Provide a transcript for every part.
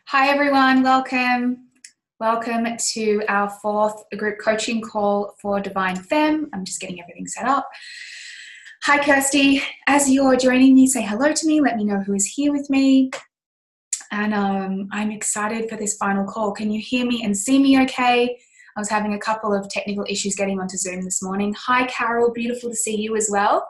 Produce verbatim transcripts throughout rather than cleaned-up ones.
Hi everyone, welcome. Welcome to our fourth group coaching call for Divine Femme. I'm just getting everything set up. Hi Kirsty, as you're joining me, say hello to me, let me know who is here with me. And um, I'm excited for this final call. Can you hear me and see me okay? I was having a couple of technical issues getting onto Zoom this morning. Hi Carol, beautiful to see you as well.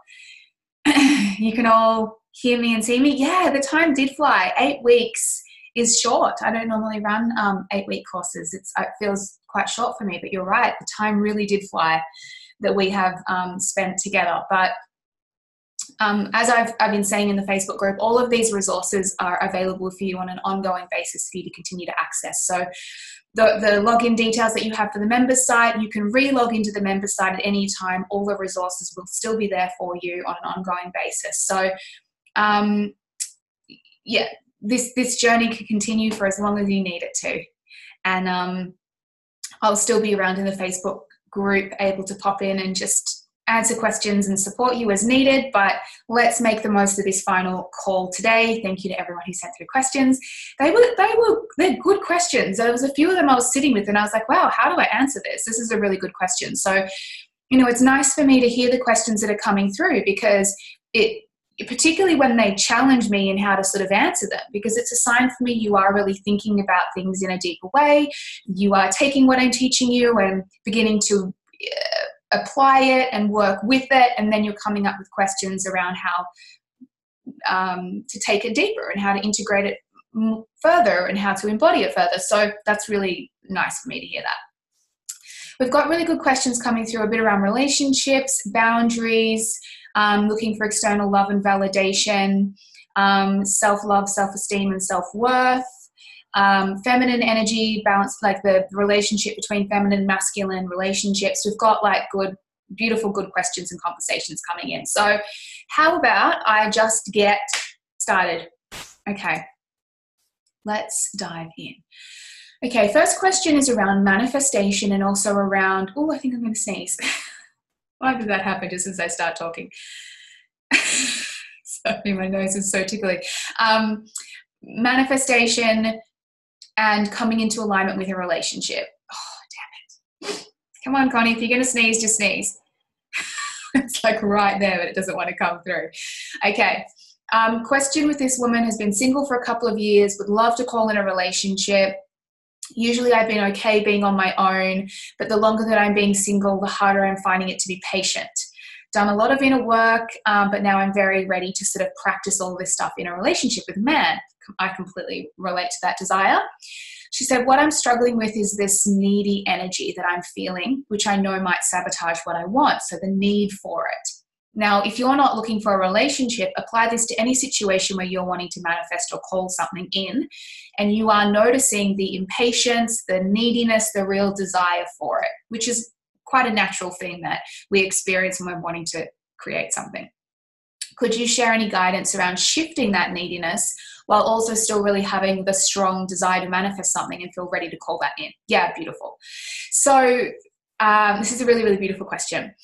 You can all hear me and see me. Yeah, the time did fly. Eight weeks is short. I don't normally run um, eight-week courses. It's, it feels quite short for me, but you're right. The time really did fly that we have um, spent together. But um, as I've, I've been saying in the Facebook group, all of these resources are available for you on an ongoing basis for you to continue to access. So the, the login details that you have for the members site, you can re-log into the members site at any time. All the resources will still be there for you on an ongoing basis. So um, yeah, this this journey can continue for as long as you need it to. And um, I'll still be around in the Facebook group, able to pop in and just answer questions and support you as needed. But let's make the most of this final call today. Thank you to everyone who sent through questions. They were, they were, they're good questions. There was a few of them I was sitting with and I was like, wow, how do I answer this? This is a really good question. So, you know, it's nice for me to hear the questions that are coming through because it, particularly when they challenge me in how to sort of answer them, because it's a sign for me you are really thinking about things in a deeper way. You are taking what I'm teaching you and beginning to uh, apply it and work with it, and then you're coming up with questions around how um, to take it deeper and how to integrate it further and how to embody it further. So that's really nice for me to hear that. We've got really good questions coming through, a bit around relationships, boundaries, Um, looking for external love and validation, um, self-love, self-esteem, and self-worth, um, feminine energy, balance, like the relationship between feminine and masculine relationships. We've got like good, beautiful, good questions and conversations coming in. So how about I just get started? Okay, let's dive in. Okay, first question is around manifestation and also around, oh, I think I'm going to sneeze. Why did that happen just as I start talking? Sorry, my nose is so tickly. Um, manifestation and coming into alignment with a relationship. Oh, damn it. Come on, Connie, if you're going to sneeze, just sneeze. It's like right there, but it doesn't want to come through. Okay. Um, question with this woman: has been single for a couple of years, would love to call in a relationship. Usually I've been okay being on my own, but the longer that I'm being single, the harder I'm finding it to be patient. Done a lot of inner work, um, but now I'm very ready to sort of practice all this stuff in a relationship with a man. I completely relate to that desire. She said, what I'm struggling with is this needy energy that I'm feeling, which I know might sabotage what I want, so the need for it. Now, if you're not looking for a relationship, apply this to any situation where you're wanting to manifest or call something in, and you are noticing the impatience, the neediness, the real desire for it, which is quite a natural thing that we experience when we're wanting to create something. Could you share any guidance around shifting that neediness while also still really having the strong desire to manifest something and feel ready to call that in? Yeah, beautiful. So um, this is a really, really beautiful question.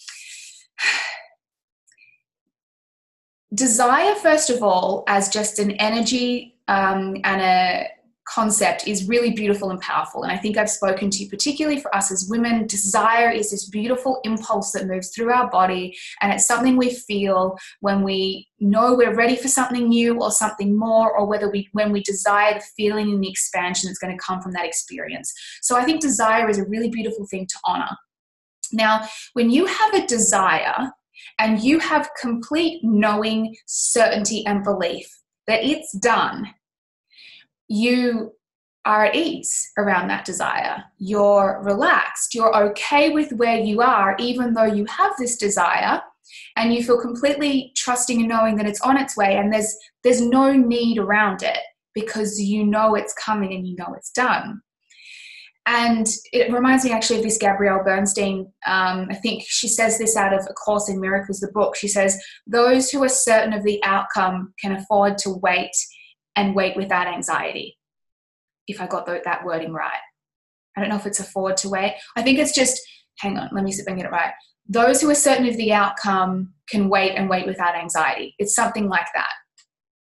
Desire, first of all, as just an energy um, and a concept is really beautiful and powerful. And I think I've spoken to you, particularly for us as women, desire is this beautiful impulse that moves through our body. And it's something we feel when we know we're ready for something new or something more, or whether we, when we desire the feeling and the expansion that's going to come from that experience. So I think desire is a really beautiful thing to honor. Now, when you have a desire, and you have complete knowing, certainty, and belief that it's done, you are at ease around that desire. You're relaxed. You're okay with where you are, even though you have this desire, and you feel completely trusting and knowing that it's on its way, and there's there's no need around it because you know it's coming and you know it's done. And it reminds me actually of this Gabrielle Bernstein. Um, I think she says this out of A Course in Miracles, the book. She says, those who are certain of the outcome can afford to wait and wait without anxiety. If I got the, that wording right. I don't know if it's afford to wait. I think it's just, hang on, let me see if I can get it right. Those who are certain of the outcome can wait and wait without anxiety. It's something like that.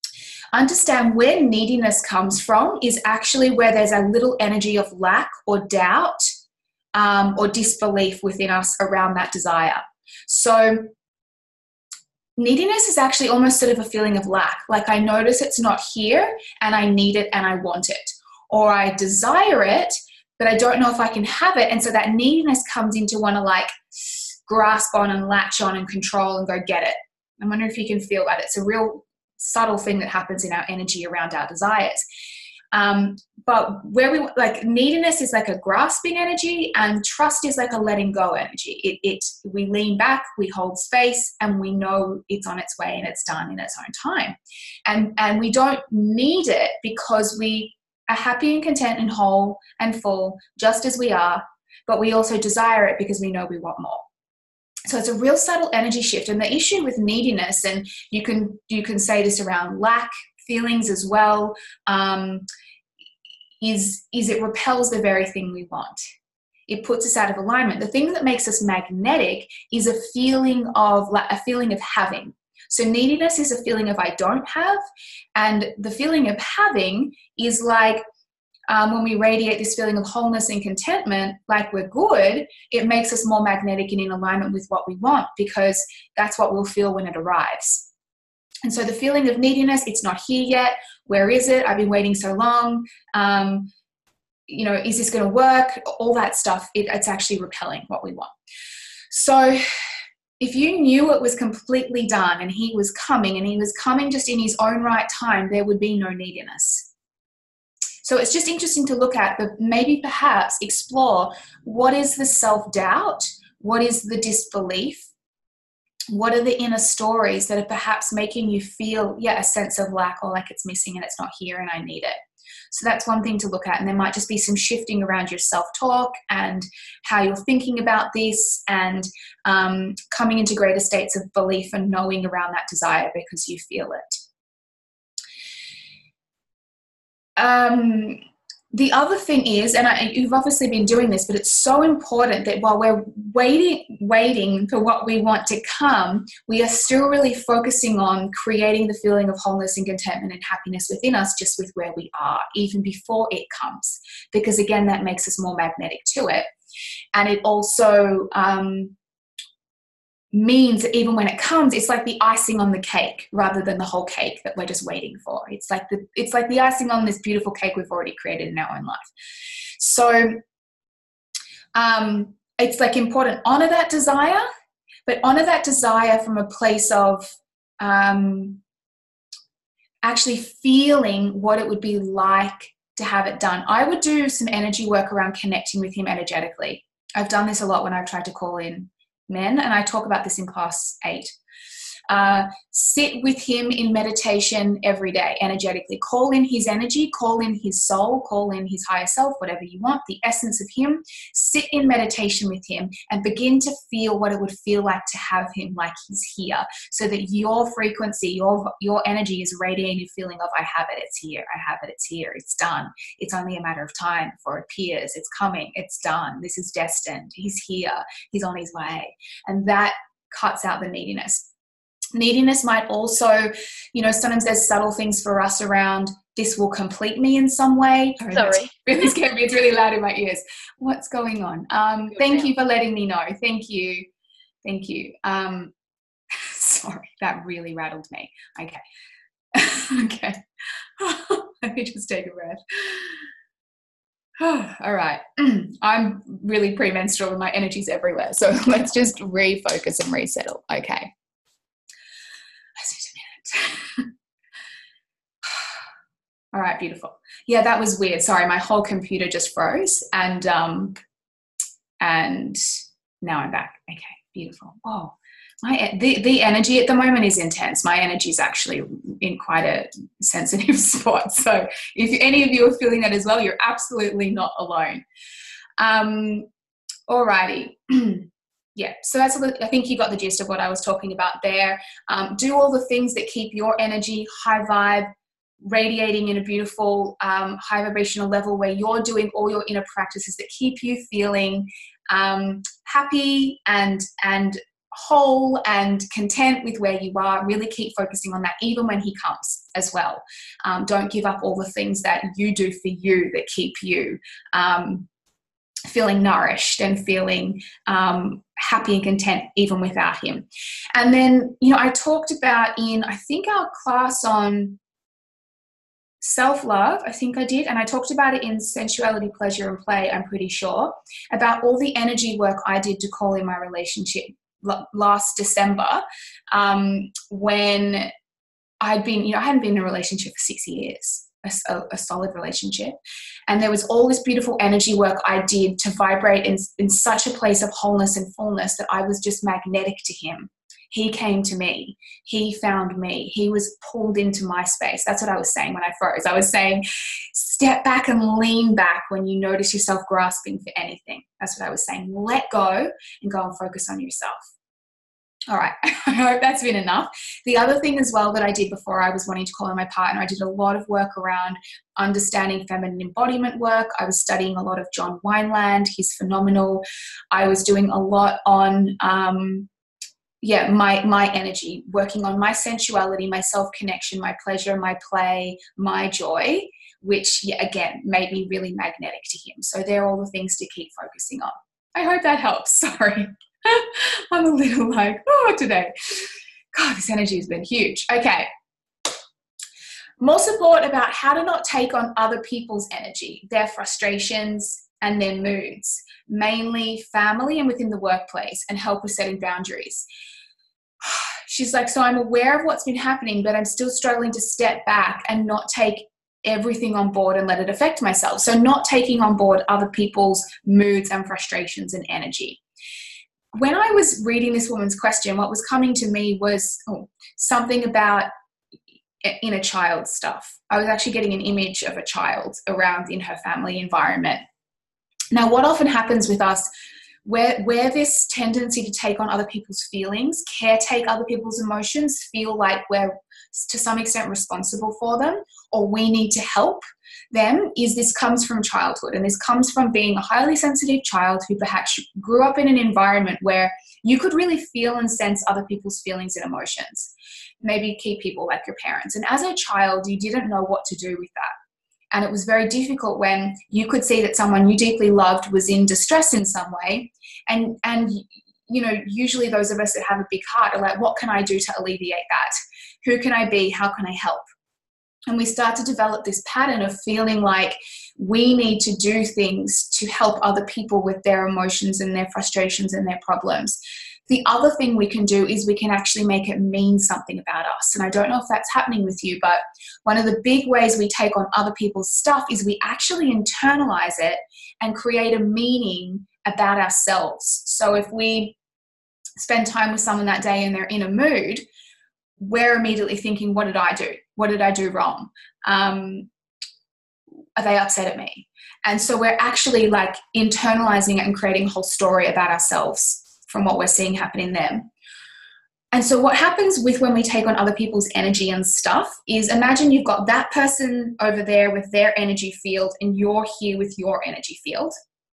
Understand where neediness comes from is actually where there's a little energy of lack or doubt um, or disbelief within us around that desire. So neediness is actually almost sort of a feeling of lack. Like I notice it's not here and I need it and I want it. Or I desire it, but I don't know if I can have it. And so that neediness comes into want to like grasp on and latch on and control and go get it. I wonder if you can feel that. It's a real subtle thing that happens in our energy around our desires. Um, but where we like neediness is like a grasping energy, and trust is like a letting go energy. It, it we lean back, we hold space, and we know it's on its way and it's done in its own time. And and we don't need it because we are happy and content and whole and full just as we are, but we also desire it because we know we want more. So it's a real subtle energy shift. And the issue with neediness, and you can you can say this around lack feelings as well, um, is, is it repels the very thing we want. It puts us out of alignment. The thing that makes us magnetic is a feeling of like a feeling of having. So neediness is a feeling of I don't have, and the feeling of having is like um, when we radiate this feeling of wholeness and contentment, like we're good, it makes us more magnetic and in alignment with what we want, because that's what we'll feel when it arrives. And so the feeling of neediness, it's not here yet. Where is it? I've been waiting so long. Um, you know, is this going to work? All that stuff, it, it's actually repelling what we want. So if you knew it was completely done and he was coming and he was coming just in his own right time, there would be no neediness. So it's just interesting to look at, but maybe perhaps explore what is the self-doubt? What is the disbelief? What are the inner stories that are perhaps making you feel, yeah, a sense of lack or like it's missing and it's not here and I need it? So that's one thing to look at. And there might just be some shifting around your self-talk and how you're thinking about this, and um, coming into greater states of belief and knowing around that desire because you feel it. Um, the other thing is, and I, you've obviously been doing this, but it's so important that while we're waiting, waiting for what we want to come, we are still really focusing on creating the feeling of wholeness and contentment and happiness within us just with where we are, even before it comes. Because again, that makes us more magnetic to it. And it also um, means that even when it comes, it's like the icing on the cake rather than the whole cake that we're just waiting for. It's like the it's like the icing on this beautiful cake we've already created in our own life. So um, it's like important, honor that desire, but honor that desire from a place of um, actually feeling what it would be like to have it done. I would do some energy work around connecting with him energetically. I've done this a lot when I've tried to call in men, and I talk about this in class eight. Uh, sit with him in meditation every day, energetically. Call in his energy, call in his soul, call in his higher self, whatever you want, the essence of him. Sit in meditation with him and begin to feel what it would feel like to have him like he's here, so that your frequency, your, your energy is radiating a feeling of I have it, it's here, I have it, it's here, it's done. It's only a matter of time before it appears, it's coming, it's done, this is destined, he's here, he's on his way. And that cuts out the neediness. Neediness might also, you know, sometimes there's subtle things for us around this will complete me in some way. Sorry. Really scared me. It's really loud in my ears. What's going on? Um, thank you for letting me know. Thank you. Thank you. Um, sorry, that really rattled me. Okay. Okay. Let me just take a breath. All right. I'm really premenstrual and my energy's everywhere. So let's just refocus and resettle. Okay. All right, beautiful. Yeah, that was weird. Sorry, my whole computer just froze, and um, and now I'm back. Okay, beautiful. Oh, my the the energy at the moment is intense. My energy is actually in quite a sensitive spot. So if any of you are feeling that as well, you're absolutely not alone. Um, all righty. Yeah, so that's, I think you got the gist of what I was talking about there. Um, do all the things that keep your energy high vibe, radiating in a beautiful um, high vibrational level, where you're doing all your inner practices that keep you feeling um, happy and and whole and content with where you are, really keep focusing on that even when he comes as well. Um, don't give up all the things that you do for you that keep you um, feeling nourished and feeling um, happy and content even without him. And then, you know, I talked about in, I think, our class on self-love, I think I did, and I talked about it in sensuality, pleasure and play, I'm pretty sure, about all the energy work I did to call in my relationship last December, um, when I'd been, you know, I hadn't been in a relationship for six years, a, a solid relationship. And there was all this beautiful energy work I did to vibrate in, in such a place of wholeness and fullness that I was just magnetic to him. He came to me. He found me. He was pulled into my space. That's what I was saying when I froze. I was saying, step back and lean back when you notice yourself grasping for anything. That's what I was saying. Let go and go and focus on yourself. All right. I hope that's been enough. The other thing as well that I did before I was wanting to call on my partner, I did a lot of work around understanding feminine embodiment work. I was studying a lot of John Wineland. He's phenomenal. I was doing a lot on, um, yeah, my, my energy, working on my sensuality, my self-connection, my pleasure, my play, my joy, which, yeah, again, made me really magnetic to him. So they're all the things to keep focusing on. I hope that helps. Sorry. I'm a little like, oh, today. God, this energy has been huge. Okay. More support about how to not take on other people's energy, their frustrations and their moods, mainly family and within the workplace, and help with setting boundaries. She's like, so I'm aware of what's been happening, but I'm still struggling to step back and not take everything on board and let it affect myself. So not taking on board other people's moods and frustrations and energy. When I was reading this woman's question, what was coming to me was oh, something about inner child stuff. I was actually getting an image of a child around in her family environment. Now, what often happens with us, where, where this tendency to take on other people's feelings, caretake other people's emotions, feel like we're to some extent responsible for them, or we need to help them, is this comes from childhood. And this comes from being a highly sensitive child who perhaps grew up in an environment where you could really feel and sense other people's feelings and emotions. Maybe key people like your parents. And as a child, you didn't know what to do with that. And it was very difficult when you could see that someone you deeply loved was in distress in some way. And, and you know, usually those of us that have a big heart are like, what can I do to alleviate that? Who can I be? How can I help? And we start to develop this pattern of feeling like we need to do things to help other people with their emotions and their frustrations and their problems. The other thing we can do is we can actually make it mean something about us. And I don't know if that's happening with you, but one of the big ways we take on other people's stuff is we actually internalize it and create a meaning about ourselves. So if we spend time with someone that day and they're in a mood, we're immediately thinking, what did I do? What did I do wrong? Um, are they upset at me? And so we're actually like internalizing it and creating a whole story about ourselves from what we're seeing happen in them. And so what happens with when we take on other people's energy and stuff is, imagine you've got that person over there with their energy field and you're here with your energy field.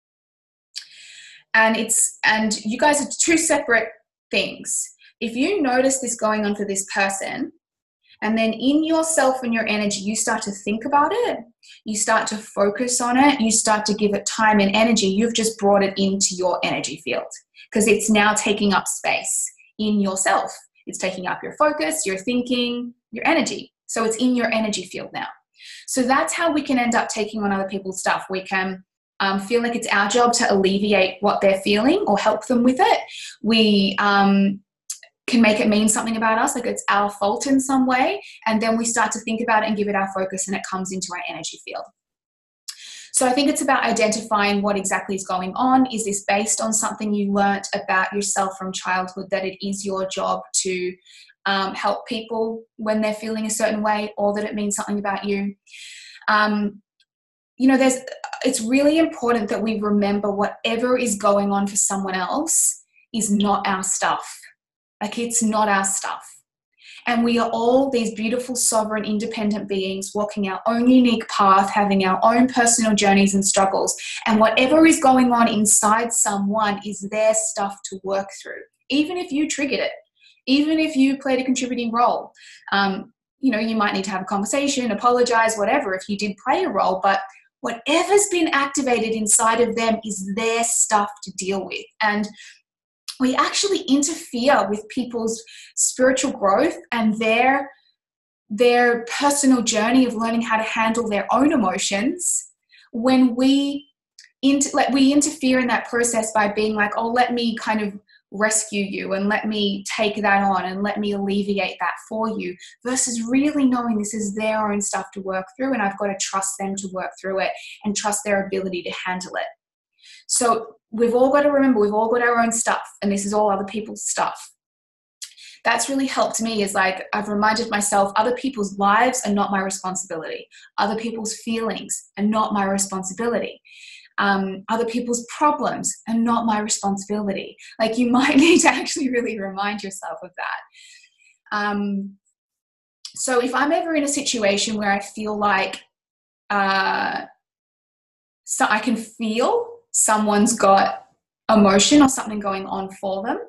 And it's, and you guys are two separate things. If you notice this going on for this person, and then in yourself and your energy, you start to think about it, you start to focus on it, you start to give it time and energy, you've just brought it into your energy field because it's now taking up space in yourself. It's taking up your focus, your thinking, your energy. So it's in your energy field now. So that's how we can end up taking on other people's stuff. We can um, feel like it's our job to alleviate what they're feeling or help them with it. We um, can make it mean something about us, like it's our fault in some way. And then we start to think about it and give it our focus and it comes into our energy field. So I think it's about identifying what exactly is going on. Is this based on something you learnt about yourself from childhood, that it is your job to um, help people when they're feeling a certain way, or that it means something about you? Um, you know, there's, it's really important that we remember whatever is going on for someone else is not our stuff. Like, it's not our stuff. And we are all these beautiful, sovereign, independent beings walking our own unique path, having our own personal journeys and struggles. And whatever is going on inside someone is their stuff to work through. even if you triggered it, even if you played a contributing role. Um, you know, you might need to have a conversation, apologize, whatever, if you did play a role, but whatever's been activated inside of them is their stuff to deal with. And we actually interfere with people's spiritual growth and their, their personal journey of learning how to handle their own emotions when we, inter- like we interfere in that process by being like, oh, let me kind of rescue you and let me take that on and let me alleviate that for you, versus really knowing this is their own stuff to work through, and I've got to trust them to work through it and trust their ability to handle it. So we've all got to remember, we've all got our own stuff, and this is all other people's stuff. That's really helped me, is like I've reminded myself other people's lives are not my responsibility. Other people's feelings are not my responsibility. Um, other people's problems are not my responsibility. Like, you might need to actually really remind yourself of that. Um, so if I'm ever in a situation where I feel like uh, so I can feel someone's got emotion or something going on for them,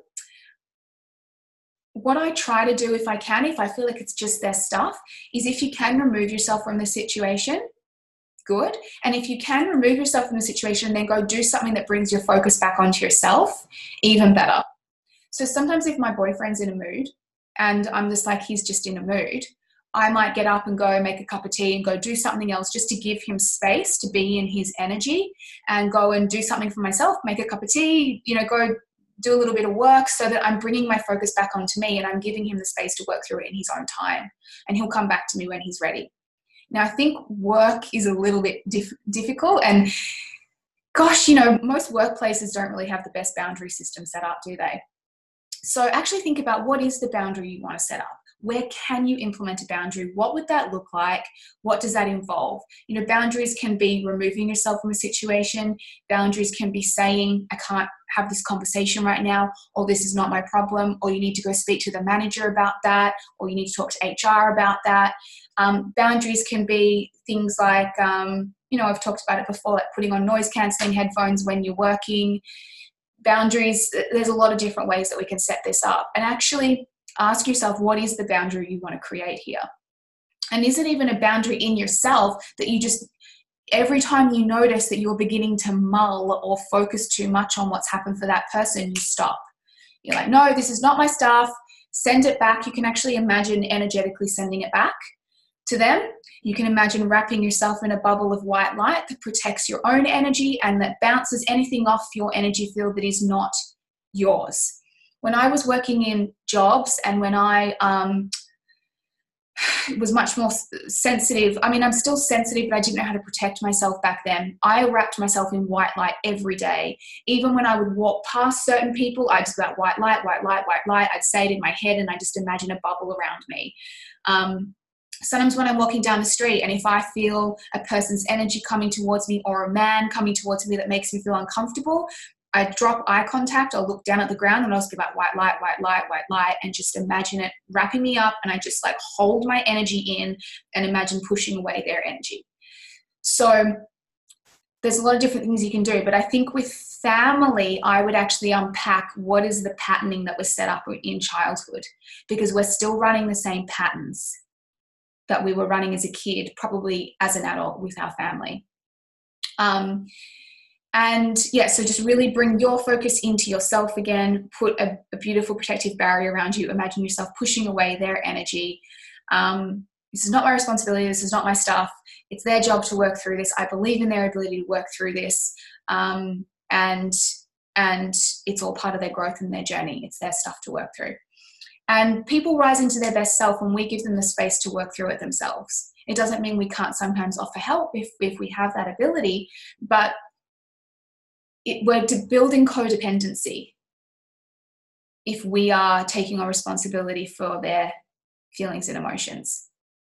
what I try to do, if I can, if I feel like it's just their stuff, is if you can remove yourself from the situation, good. And if you can remove yourself from the situation and then go do something that brings your focus back onto yourself, even better. So sometimes if my boyfriend's in a mood and I'm just like, he's just in a mood, I might get up and go make a cup of tea and go do something else just to give him space to be in his energy, and go and do something for myself, make a cup of tea, you know, go do a little bit of work, so that I'm bringing my focus back onto me and I'm giving him the space to work through it in his own time. And he'll come back to me when he's ready. Now, I think work is a little bit dif- difficult and gosh, you know, most workplaces don't really have the best boundary system set up, do they? So actually think about, what is the boundary you want to set up? Where can you implement a boundary? What would that look like? What does that involve? You know, boundaries can be removing yourself from a situation. Boundaries can be saying, I can't have this conversation right now, or this is not my problem, or you need to go speak to the manager about that, or you need to talk to H R about that. Um, boundaries can be things like, um, you know, I've talked about it before, like putting on noise cancelling headphones when you're working. Boundaries, there's a lot of different ways that we can set this up. And actually ask yourself, what is the boundary you want to create here? And is it even a boundary in yourself that you just, every time you notice that you're beginning to mull or focus too much on what's happened for that person, you stop. You're like, no, this is not my stuff. Send it back. You can actually imagine energetically sending it back to them. You can imagine wrapping yourself in a bubble of white light that protects your own energy and that bounces anything off your energy field that is not yours. When I was working in jobs and when I um, was much more sensitive, I mean, I'm still sensitive, but I didn't know how to protect myself back then. I wrapped myself in white light every day. Even when I would walk past certain people, I'd just be like, white light, white light, white light. I'd say it in my head and I just imagine a bubble around me. Um, Sometimes when I'm walking down the street and if I feel a person's energy coming towards me or a man coming towards me that makes me feel uncomfortable, I drop eye contact, I'll look down at the ground and I'll just be like, white light, white light, white light, and just imagine it wrapping me up, and I just like hold my energy in and imagine pushing away their energy. So there's a lot of different things you can do, but I think with family, I would actually unpack what is the patterning that was set up in childhood, because we're still running the same patterns that we were running as a kid, probably as an adult with our family. Um, and yeah, so just really bring your focus into yourself again, put a, a beautiful protective barrier around you. Imagine yourself pushing away their energy. Um, this is not my responsibility. This is not my stuff. It's their job to work through this. I believe in their ability to work through this. Um, and, and it's all part of their growth and their journey. It's their stuff to work through. And people rise into their best self when we give them the space to work through it themselves. It doesn't mean we can't sometimes offer help if, if we have that ability, but it, we're building codependency if we are taking on responsibility for their feelings and emotions.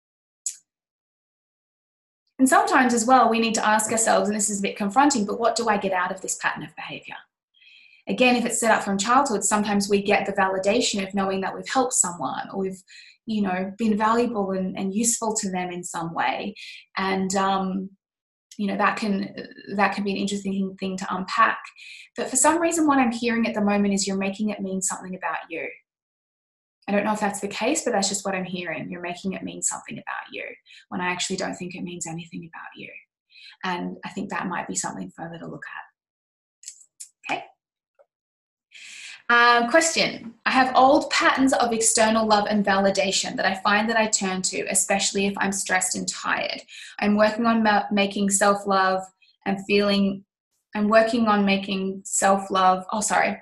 And sometimes as well, we need to ask ourselves, and this is a bit confronting, but what do I get out of this pattern of behavior? Again, if it's set up from childhood, sometimes we get the validation of knowing that we've helped someone or we've, you know, been valuable and, and useful to them in some way. And, um, you know, that can that can be an interesting thing to unpack. But for some reason, what I'm hearing at the moment is you're making it mean something about you. I don't know if that's the case, but that's just what I'm hearing. You're making it mean something about you, when I actually don't think it means anything about you. And I think that might be something further to look at. Okay. Um, question. I have old patterns of external love and validation that I find that I turn to, especially if I'm stressed and tired. I'm working on ma- making self-love and feeling, I'm working on making self-love, oh, sorry.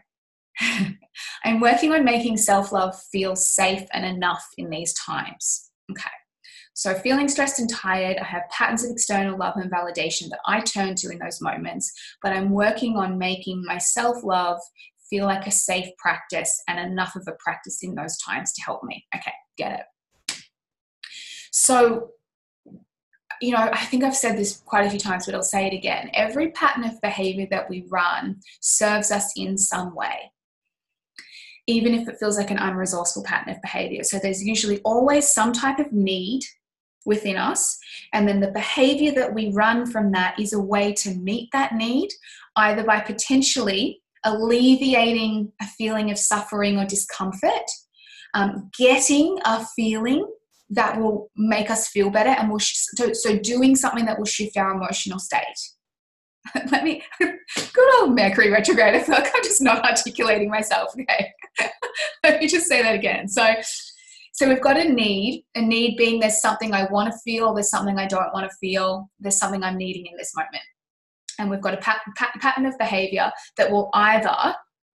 I'm working on making self-love feel safe and enough in these times. Okay. So feeling stressed and tired, I have patterns of external love and validation that I turn to in those moments, but I'm working on making my self-love feel like a safe practice and enough of a practice in those times to help me. Okay, get it. So, you know, I think I've said this quite a few times, but I'll say it again. Every pattern of behavior that we run serves us in some way, even if it feels like an unresourceful pattern of behavior. So there's usually always some type of need within us, and then the behavior that we run from that is a way to meet that need, either by potentially alleviating a feeling of suffering or discomfort, um, getting a feeling that will make us feel better, and will sh- so, so doing something that will shift our emotional state. Let me, good old Mercury retrograde. I feel like I'm just not articulating myself. Okay, let me just say that again. So, so we've got a need, a need being there's something I want to feel, there's something I don't want to feel, there's something I'm needing in this moment. And we've got a pat- pat- pattern of behavior that will either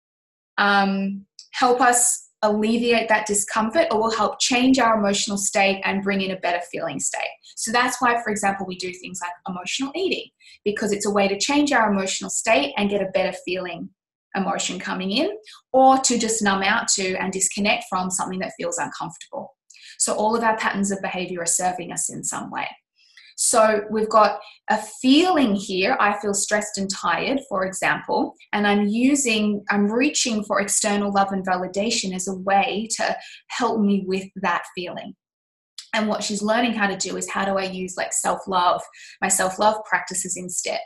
um, help us alleviate that discomfort, or will help change our emotional state and bring in a better feeling state. So that's why, for example, we do things like emotional eating, because it's a way to change our emotional state and get a better feeling emotion coming in, or to just numb out to and disconnect from something that feels uncomfortable. So all of our patterns of behavior are serving us in some way. So we've got a feeling here. I feel stressed and tired, for example, and I'm using, I'm reaching for external love and validation as a way to help me with that feeling. And what she's learning how to do is, how do I use like self-love, my self-love practices instead?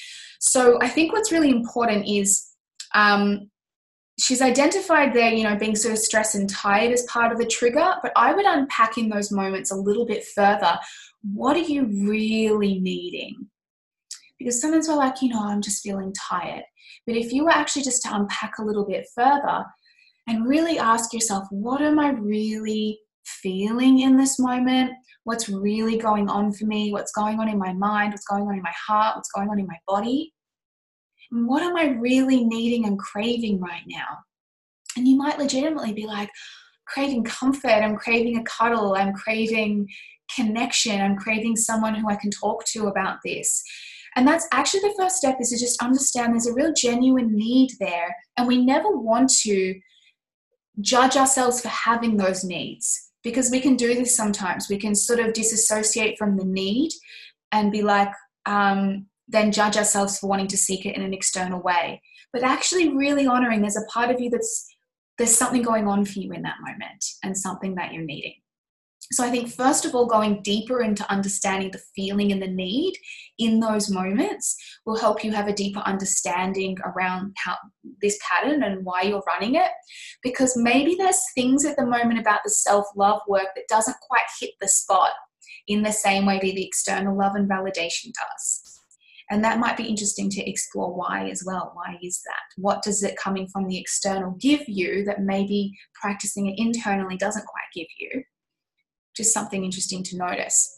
So I think what's really important is um, she's identified there, you know, being sort of stressed and tired as part of the trigger, but I would unpack in those moments a little bit further. What are you really needing? Because sometimes we're like, you know, I'm just feeling tired. But if you were actually just to unpack a little bit further and really ask yourself, what am I really feeling in this moment? What's really going on for me? What's going on in my mind? What's going on in my heart? What's going on in my body? And what am I really needing and craving right now? And you might legitimately be like, craving comfort, I'm craving a cuddle, I'm craving connection, I'm craving someone who I can talk to about this. And that's actually the first step, is to just understand there's a real genuine need there. And we never want to judge ourselves for having those needs, because we can do this sometimes. We can sort of disassociate from the need and be like, um, then judge ourselves for wanting to seek it in an external way. But actually really honoring there's a part of you that's, there's something going on for you in that moment and something that you're needing. So I think first of all, going deeper into understanding the feeling and the need in those moments will help you have a deeper understanding around how this pattern and why you're running it. Because maybe there's things at the moment about the self-love work that doesn't quite hit the spot in the same way that the external love and validation does. And that might be interesting to explore why as well. Why is that? What does it coming from the external give you that maybe practicing it internally doesn't quite give you? Just something interesting to notice.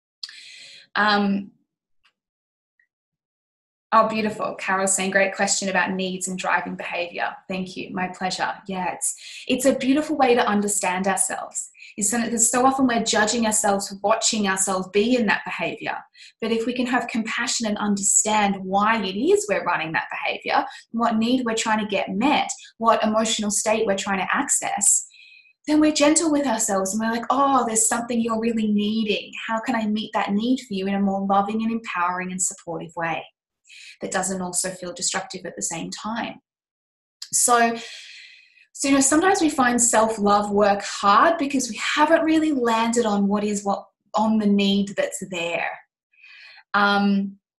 Um, oh, beautiful. Carol's saying, great question about needs and driving behavior. Thank you. My pleasure. Yeah, it's, it's a beautiful way to understand ourselves. Because so often we're judging ourselves for watching ourselves be in that behavior. But if we can have compassion and understand why it is we're running that behavior, what need we're trying to get met, what emotional state we're trying to access, then we're gentle with ourselves and we're like, oh, there's something you're really needing. How can I meet that need for you in a more loving and empowering and supportive way that doesn't also feel destructive at the same time? So, so you know, sometimes we find self-love work hard because we haven't really landed on what is what on the need that's there. Um,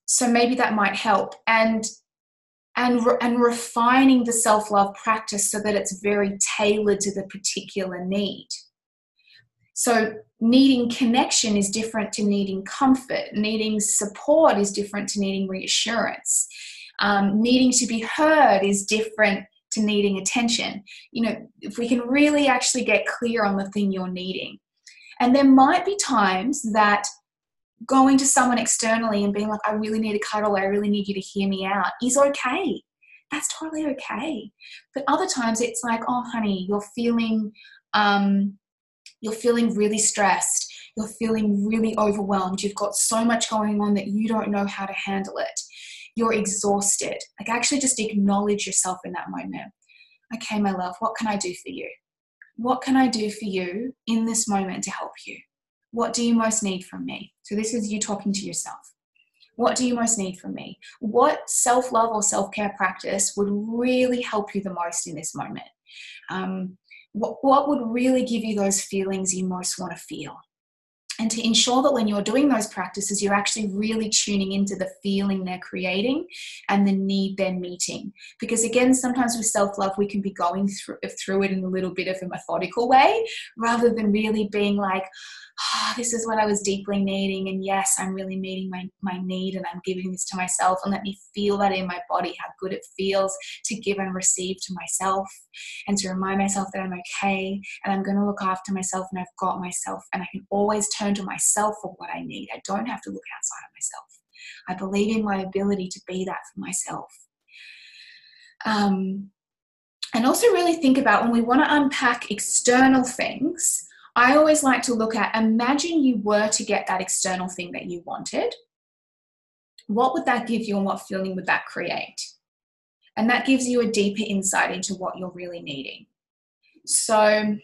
so maybe that might help. And and and refining the self-love practice so that it's very tailored to the particular need. So needing connection is different to needing comfort. Needing support is different to needing reassurance. Um, needing to be heard is different to needing attention. You know, if we can really actually get clear on the thing you're needing. And there might be times that going to someone externally and being like, I really need a cuddle, I really need you to hear me out, is okay. That's totally okay. But other times it's like, oh, honey, you're feeling, um, you're feeling really stressed. You're feeling really overwhelmed. You've got so much going on that you don't know how to handle it. You're exhausted. Like, actually just acknowledge yourself in that moment. Okay, my love, what can I do for you? What can I do for you in this moment to help you? What do you most need from me? So this is you talking to yourself. What do you most need from me? What self-love or self-care practice would really help you the most in this moment? Um, what, what would really give you those feelings you most want to feel? And to ensure that when you're doing those practices, you're actually really tuning into the feeling they're creating and the need they're meeting. Because again, sometimes with self-love, we can be going through, through it in a little bit of a methodical way, rather than really being like, oh, this is what I was deeply needing. And yes, I'm really meeting my, my need and I'm giving this to myself. And let me feel that in my body, how good it feels to give and receive to myself, and to remind myself that I'm okay and I'm going to look after myself and I've got myself and I can always turn to myself for what I need. I don't have to look outside of myself. I believe in my ability to be that for myself. Um, and also really think about when we want to unpack external things, I always like to look at, imagine you were to get that external thing that you wanted. What would that give you and what feeling would that create? And that gives you a deeper insight into what you're really needing. So,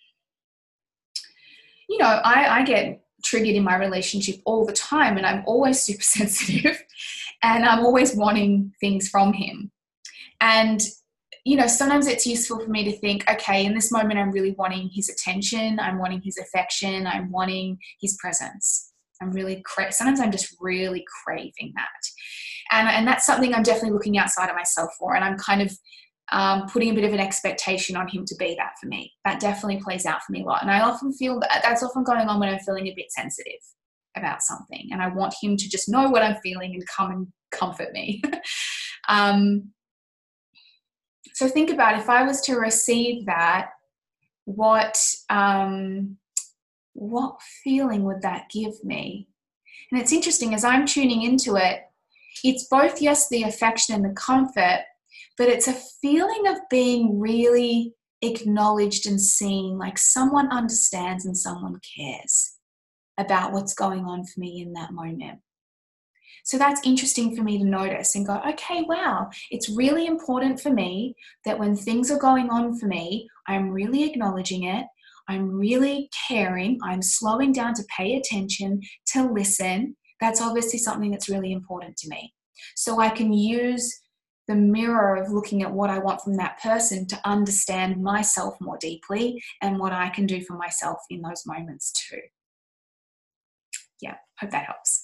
you know, I, I get triggered in my relationship all the time, and I'm always super sensitive and I'm always wanting things from him. And you know, sometimes it's useful for me to think, okay, in this moment, I'm really wanting his attention. I'm wanting his affection. I'm wanting his presence. I'm really, cra- sometimes I'm just really craving that. And, and that's something I'm definitely looking outside of myself for. And I'm kind of um, putting a bit of an expectation on him to be that for me. That definitely plays out for me a lot. And I often feel that that's often going on when I'm feeling a bit sensitive about something. And I want him to just know what I'm feeling and come and comfort me. um, So think about, if I was to receive that, what um, what feeling would that give me? And it's interesting, as I'm tuning into it, it's both, yes, the affection and the comfort, but it's a feeling of being really acknowledged and seen, like someone understands and someone cares about what's going on for me in that moment. So that's interesting for me to notice and go, okay, wow, it's really important for me that when things are going on for me, I'm really acknowledging it. I'm really caring. I'm slowing down to pay attention, to listen. That's obviously something that's really important to me. So I can use the mirror of looking at what I want from that person to understand myself more deeply and what I can do for myself in those moments too. Yeah, hope that helps.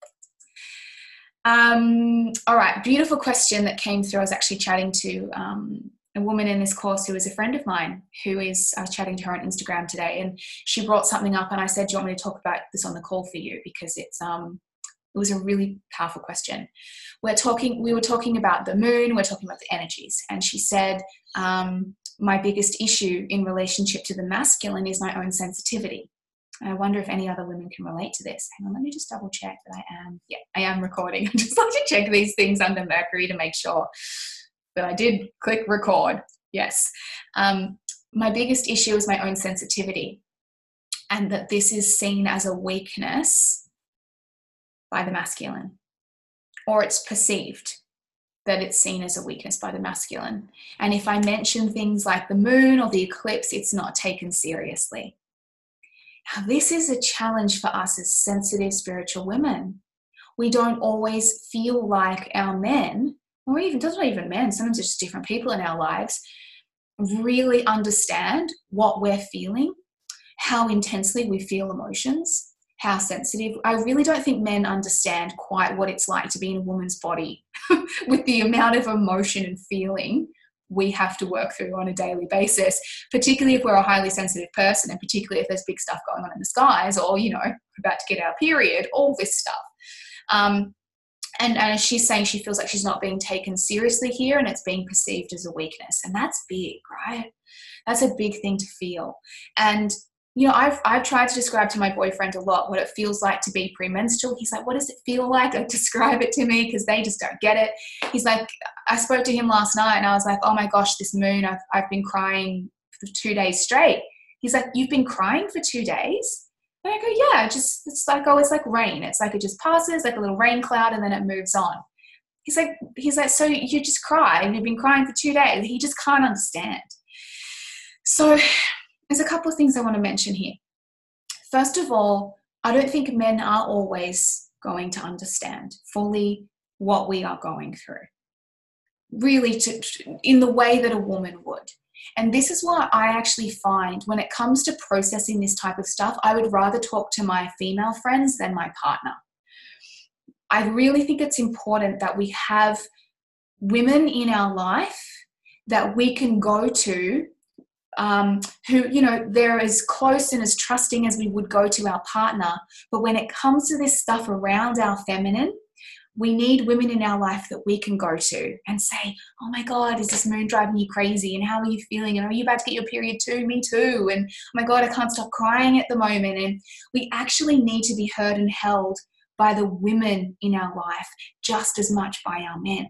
Um, all right, beautiful question that came through. I was actually chatting to um, a woman in this course who is a friend of mine, who is, I was chatting to her on Instagram today, and she brought something up and I said, do you want me to talk about this on the call for you? Because it's, um, it was a really powerful question. We're talking, we were talking about the moon, we're talking about the energies. And she said, um, my biggest issue in relationship to the masculine is my own sensitivity. I wonder if any other women can relate to this. Hang on, let me just double check that I am. Yeah, I am recording. I just like to check these things under Mercury to make sure that I did click record. Yes. Um, my biggest issue is my own sensitivity, and that this is seen as a weakness by the masculine, or it's perceived that it's seen as a weakness by the masculine. And if I mention things like the moon or the eclipse, it's not taken seriously. Now, this is a challenge for us as sensitive spiritual women. We don't always feel like our men, or even, doesn't even men, sometimes it's just different people in our lives, really understand what we're feeling, how intensely we feel emotions, how sensitive. I really don't think men understand quite what it's like to be in a woman's body with the amount of emotion and feeling we have to work through on a daily basis, particularly if we're a highly sensitive person, and particularly if there's big stuff going on in the skies, or, you know, about to get our period, all this stuff. Um, and, and as she's saying, she feels like she's not being taken seriously here, and it's being perceived as a weakness. And that's big, right? That's a big thing to feel. And you know, I've, I've tried to describe to my boyfriend a lot what it feels like to be premenstrual. He's like, what does it feel like? Like, describe it to me, because they just don't get it. He's like, I spoke to him last night and I was like, oh my gosh, this moon, I've, I've been crying for two days straight. He's like, you've been crying for two days? And I go, yeah, just, it's like, oh, it's like rain. It's like, it just passes like a little rain cloud and then it moves on. He's like, he's like, so you just cry and you've been crying for two days. He just can't understand. So there's a couple of things I want to mention here. First of all, I don't think men are always going to understand fully what we are going through, really to, in the way that a woman would. And this is why I actually find when it comes to processing this type of stuff, I would rather talk to my female friends than my partner. I really think it's important that we have women in our life that we can go to, Um, who, you know, they're as close and as trusting as we would go to our partner. But when it comes to this stuff around our feminine, we need women in our life that we can go to and say, oh my God, is this moon driving you crazy? And how are you feeling? And are you about to get your period too? Me too. And oh my God, I can't stop crying at the moment. And we actually need to be heard and held by the women in our life just as much by our men.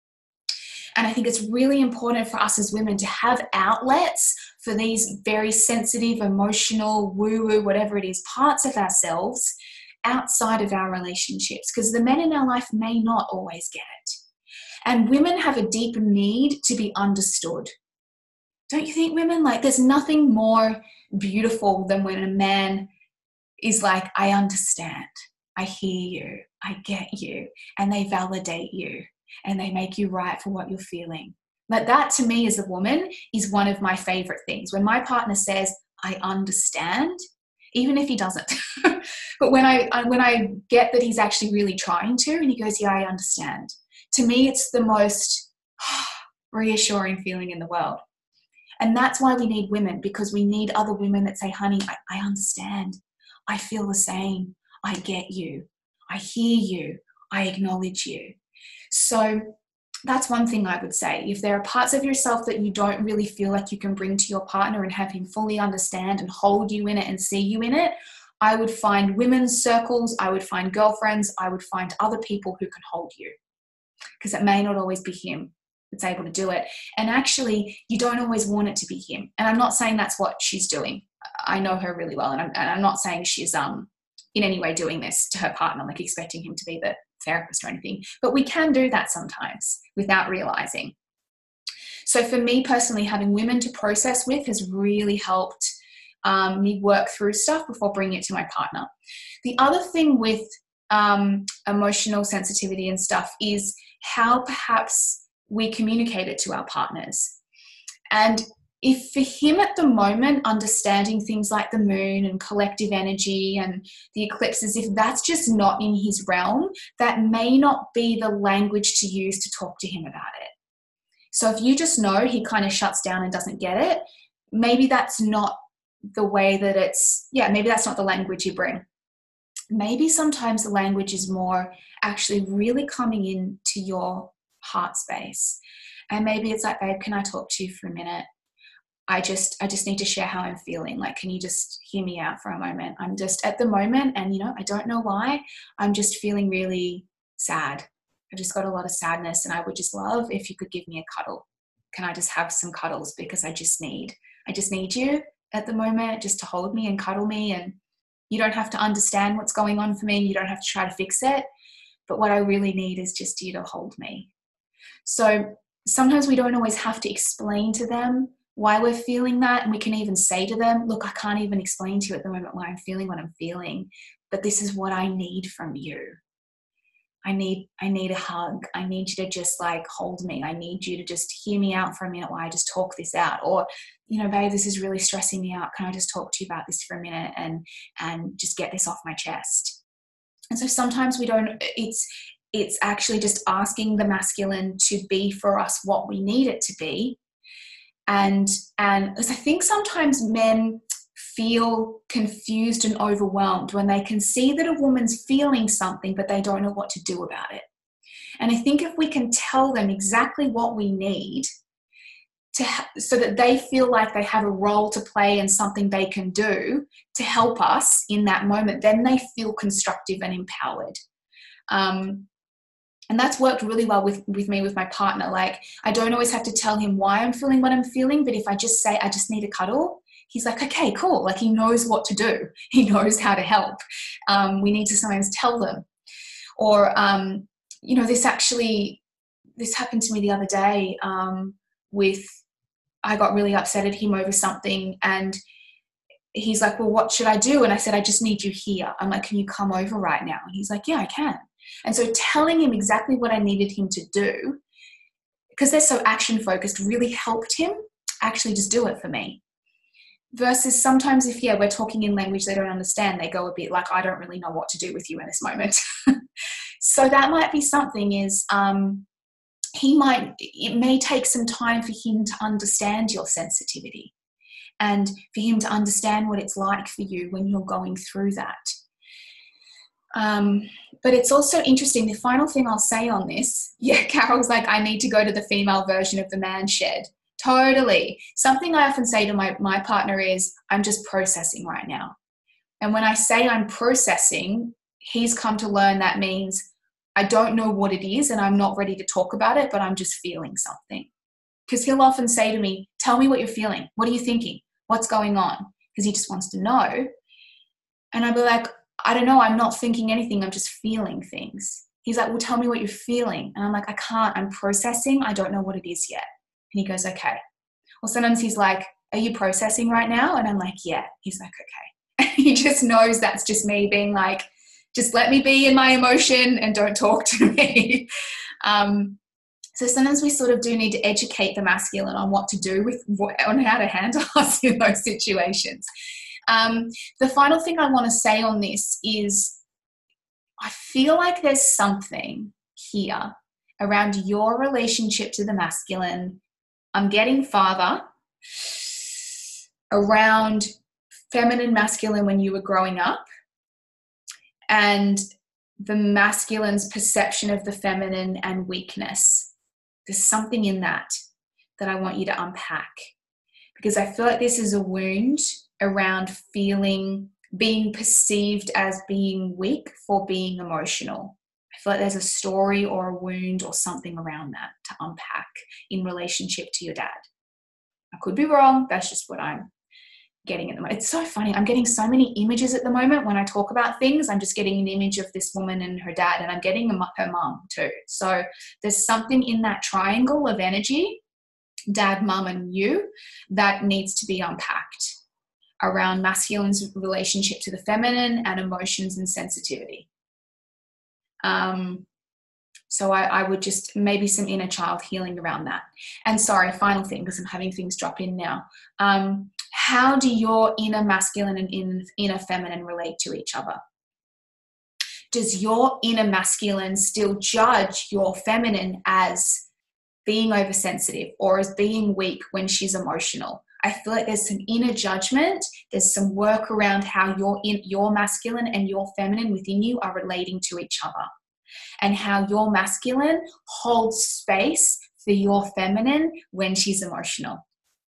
And I think it's really important for us as women to have outlets for these very sensitive, emotional, woo-woo, whatever it is, parts of ourselves outside of our relationships, because the men in our life may not always get it. And women have a deep need to be understood. Don't you think, women? Like, there's nothing more beautiful than when a man is like, I understand, I hear you, I get you, and they validate you. And they make you right for what you're feeling. But that, to me as a woman, is one of my favorite things. When my partner says, I understand, even if he doesn't. But when I when I get that he's actually really trying to, and he goes, yeah, I understand. To me, it's the most reassuring feeling in the world. And that's why we need women, because we need other women that say, honey, I, I understand. I feel the same. I get you. I hear you. I acknowledge you. So that's one thing I would say. If there are parts of yourself that you don't really feel like you can bring to your partner and have him fully understand and hold you in it and see you in it, I would find women's circles, I would find girlfriends, I would find other people who can hold you, because it may not always be him that's able to do it. And actually, you don't always want it to be him. And I'm not saying that's what she's doing. I know her really well, and I'm, and I'm not saying she's um in any way doing this to her partner, like expecting him to be the therapist or anything, but we can do that sometimes without realizing. So for me personally, having women to process with has really helped um, me work through stuff before bringing it to my partner. The other thing with um, emotional sensitivity and stuff is how perhaps we communicate it to our partners. And if for him at the moment, understanding things like the moon and collective energy and the eclipses, if that's just not in his realm, that may not be the language to use to talk to him about it. So if you just know he kind of shuts down and doesn't get it, maybe that's not the way that it's, yeah, maybe that's not the language you bring. Maybe sometimes the language is more actually really coming into your heart space. And maybe it's like, babe, can I talk to you for a minute? I just, I just need to share how I'm feeling. Like, can you just hear me out for a moment? I'm just at the moment, and you know, I don't know why, I'm just feeling really sad. I've just got a lot of sadness, and I would just love if you could give me a cuddle. Can I just have some cuddles? Because I just need, I just need you at the moment just to hold me and cuddle me. And you don't have to understand what's going on for me. You don't have to try to fix it. But what I really need is just you to hold me. So sometimes we don't always have to explain to them why we're feeling that. And we can even say to them, look, I can't even explain to you at the moment why I'm feeling what I'm feeling, but this is what I need from you. I need, I need a hug. I need you to just like hold me. I need you to just hear me out for a minute while I just talk this out. Or, you know, babe, this is really stressing me out. Can I just talk to you about this for a minute and, and just get this off my chest? And so sometimes we don't, it's, it's actually just asking the masculine to be for us what we need it to be. And, and because I think sometimes men feel confused and overwhelmed when they can see that a woman's feeling something, but they don't know what to do about it. And I think if we can tell them exactly what we need to ha- so that they feel like they have a role to play and something they can do to help us in that moment, then they feel constructive and empowered. Um, and that's worked really well with, with me, with my partner. Like, I don't always have to tell him why I'm feeling what I'm feeling, but if I just say, I just need a cuddle, he's like, okay, cool. Like, he knows what to do. He knows how to help. Um, we need to sometimes tell them. Or, um, you know, this actually, this happened to me the other day um, with, I got really upset at him over something, and he's like, well, what should I do? And I said, I just need you here. I'm like, can you come over right now? And he's like, yeah, I can. And so telling him exactly what I needed him to do, because they're so action focused, really helped him actually just do it for me. Versus sometimes if, yeah, we're talking in language they don't understand, they go a bit like, I don't really know what to do with you in this moment. So that might be something is, um, he might, it may take some time for him to understand your sensitivity and for him to understand what it's like for you when you're going through that. Um, but it's also interesting, the final thing I'll say on this, yeah, Carol's like, I need to go to the female version of the man shed. Totally. Something I often say to my, my partner is, I'm just processing right now. And when I say I'm processing, he's come to learn that means I don't know what it is and I'm not ready to talk about it, but I'm just feeling something. Because he'll often say to me, tell me what you're feeling. What are you thinking? What's going on? Because he just wants to know. And I'll be like, I don't know. I'm not thinking anything. I'm just feeling things. He's like, well, tell me what you're feeling. And I'm like, I can't. I'm processing. I don't know what it is yet. And he goes, okay. Well, sometimes he's like, are you processing right now? And I'm like, yeah. He's like, okay. He just knows that's just me being like, just let me be in my emotion and don't talk to me. um, so sometimes we sort of do need to educate the masculine on what to do with, on how to handle us in those situations. Um, the final thing I want to say on this is I feel like there's something here around your relationship to the masculine. I'm getting father around feminine, masculine when you were growing up, and the masculine's perception of the feminine and weakness. There's something in that that I want you to unpack, because I feel like this is a wound around feeling, being perceived as being weak for being emotional. I feel like there's a story or a wound or something around that to unpack in relationship to your dad. I could be wrong. That's just what I'm getting at the moment. It's so funny. I'm getting so many images at the moment when I talk about things. I'm just getting an image of this woman and her dad, and I'm getting her mum too. So there's something in that triangle of energy, dad, mum, and you, that needs to be unpacked around masculine's relationship to the feminine and emotions and sensitivity. Um, so I, I would just maybe some inner child healing around that. And sorry, final thing, because I'm having things drop in now. Um, how do your inner masculine and in, inner feminine relate to each other? Does your inner masculine still judge your feminine as being oversensitive or as being weak when she's emotional? I feel like there's some inner judgment. There's some work around how your in, your masculine and your feminine within you are relating to each other, and how your masculine holds space for your feminine when she's emotional.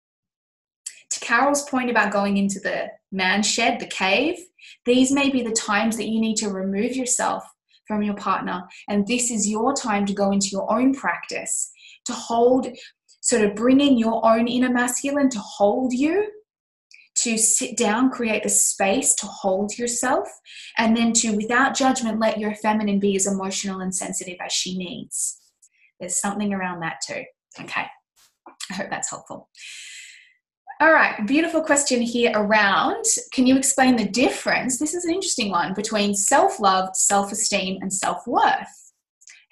To Carol's point about going into the man shed, the cave, these may be the times that you need to remove yourself from your partner. And this is your time to go into your own practice, to hold, sort of bring in your own inner masculine to hold you, to sit down, create the space to hold yourself, and then to, without judgment, let your feminine be as emotional and sensitive as she needs. There's something around that too. Okay. I hope that's helpful. All right. Beautiful question here around, can you explain the difference? This is an interesting one, between self-love, self-esteem, and self-worth.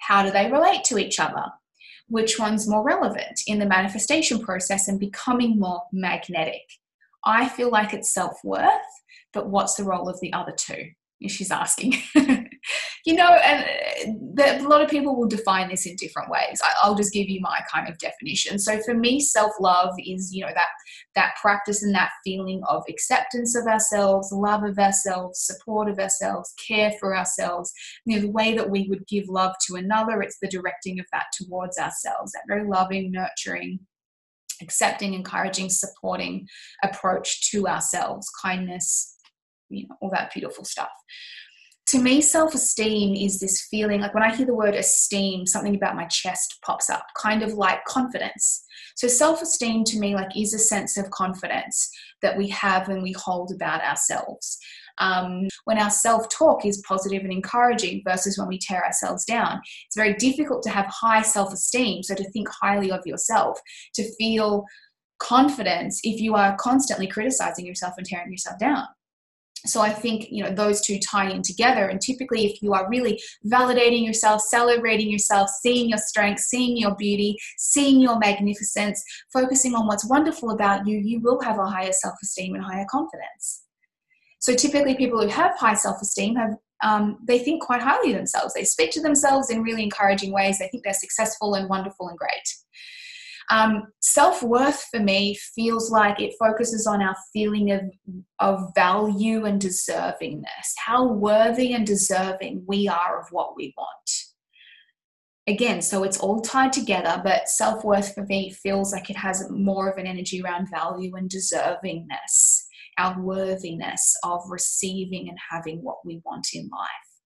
How do they relate to each other? Which one's more relevant in the manifestation process and becoming more magnetic? I feel like it's self-worth, but what's the role of the other two? If she's asking. You know, and the, a lot of people will define this in different ways. I, I'll just give you my kind of definition. So for me, self-love is, you know, that that practice and that feeling of acceptance of ourselves, love of ourselves, support of ourselves, care for ourselves. You know, the way that we would give love to another, it's the directing of that towards ourselves, that very loving, nurturing, accepting, encouraging, supporting approach to ourselves, kindness, you know, all that beautiful stuff. To me, self-esteem is this feeling, like when I hear the word esteem, something about my chest pops up, kind of like confidence. So self-esteem to me, like, is a sense of confidence that we have and we hold about ourselves. Um, when our self-talk is positive and encouraging versus when we tear ourselves down, it's very difficult to have high self-esteem, so to think highly of yourself, to feel confidence if you are constantly criticizing yourself and tearing yourself down. So I think, you know, those two tie in together. And typically if you are really validating yourself, celebrating yourself, seeing your strengths, seeing your beauty, seeing your magnificence, focusing on what's wonderful about you, you will have a higher self-esteem and higher confidence. So typically people who have high self-esteem have, um, they think quite highly of themselves. They speak to themselves in really encouraging ways. They think they're successful and wonderful and great. Um, self-worth for me feels like it focuses on our feeling of, of value and deservingness, how worthy and deserving we are of what we want. Again, so it's all tied together, but self-worth for me feels like it has more of an energy around value and deservingness, our worthiness of receiving and having what we want in life.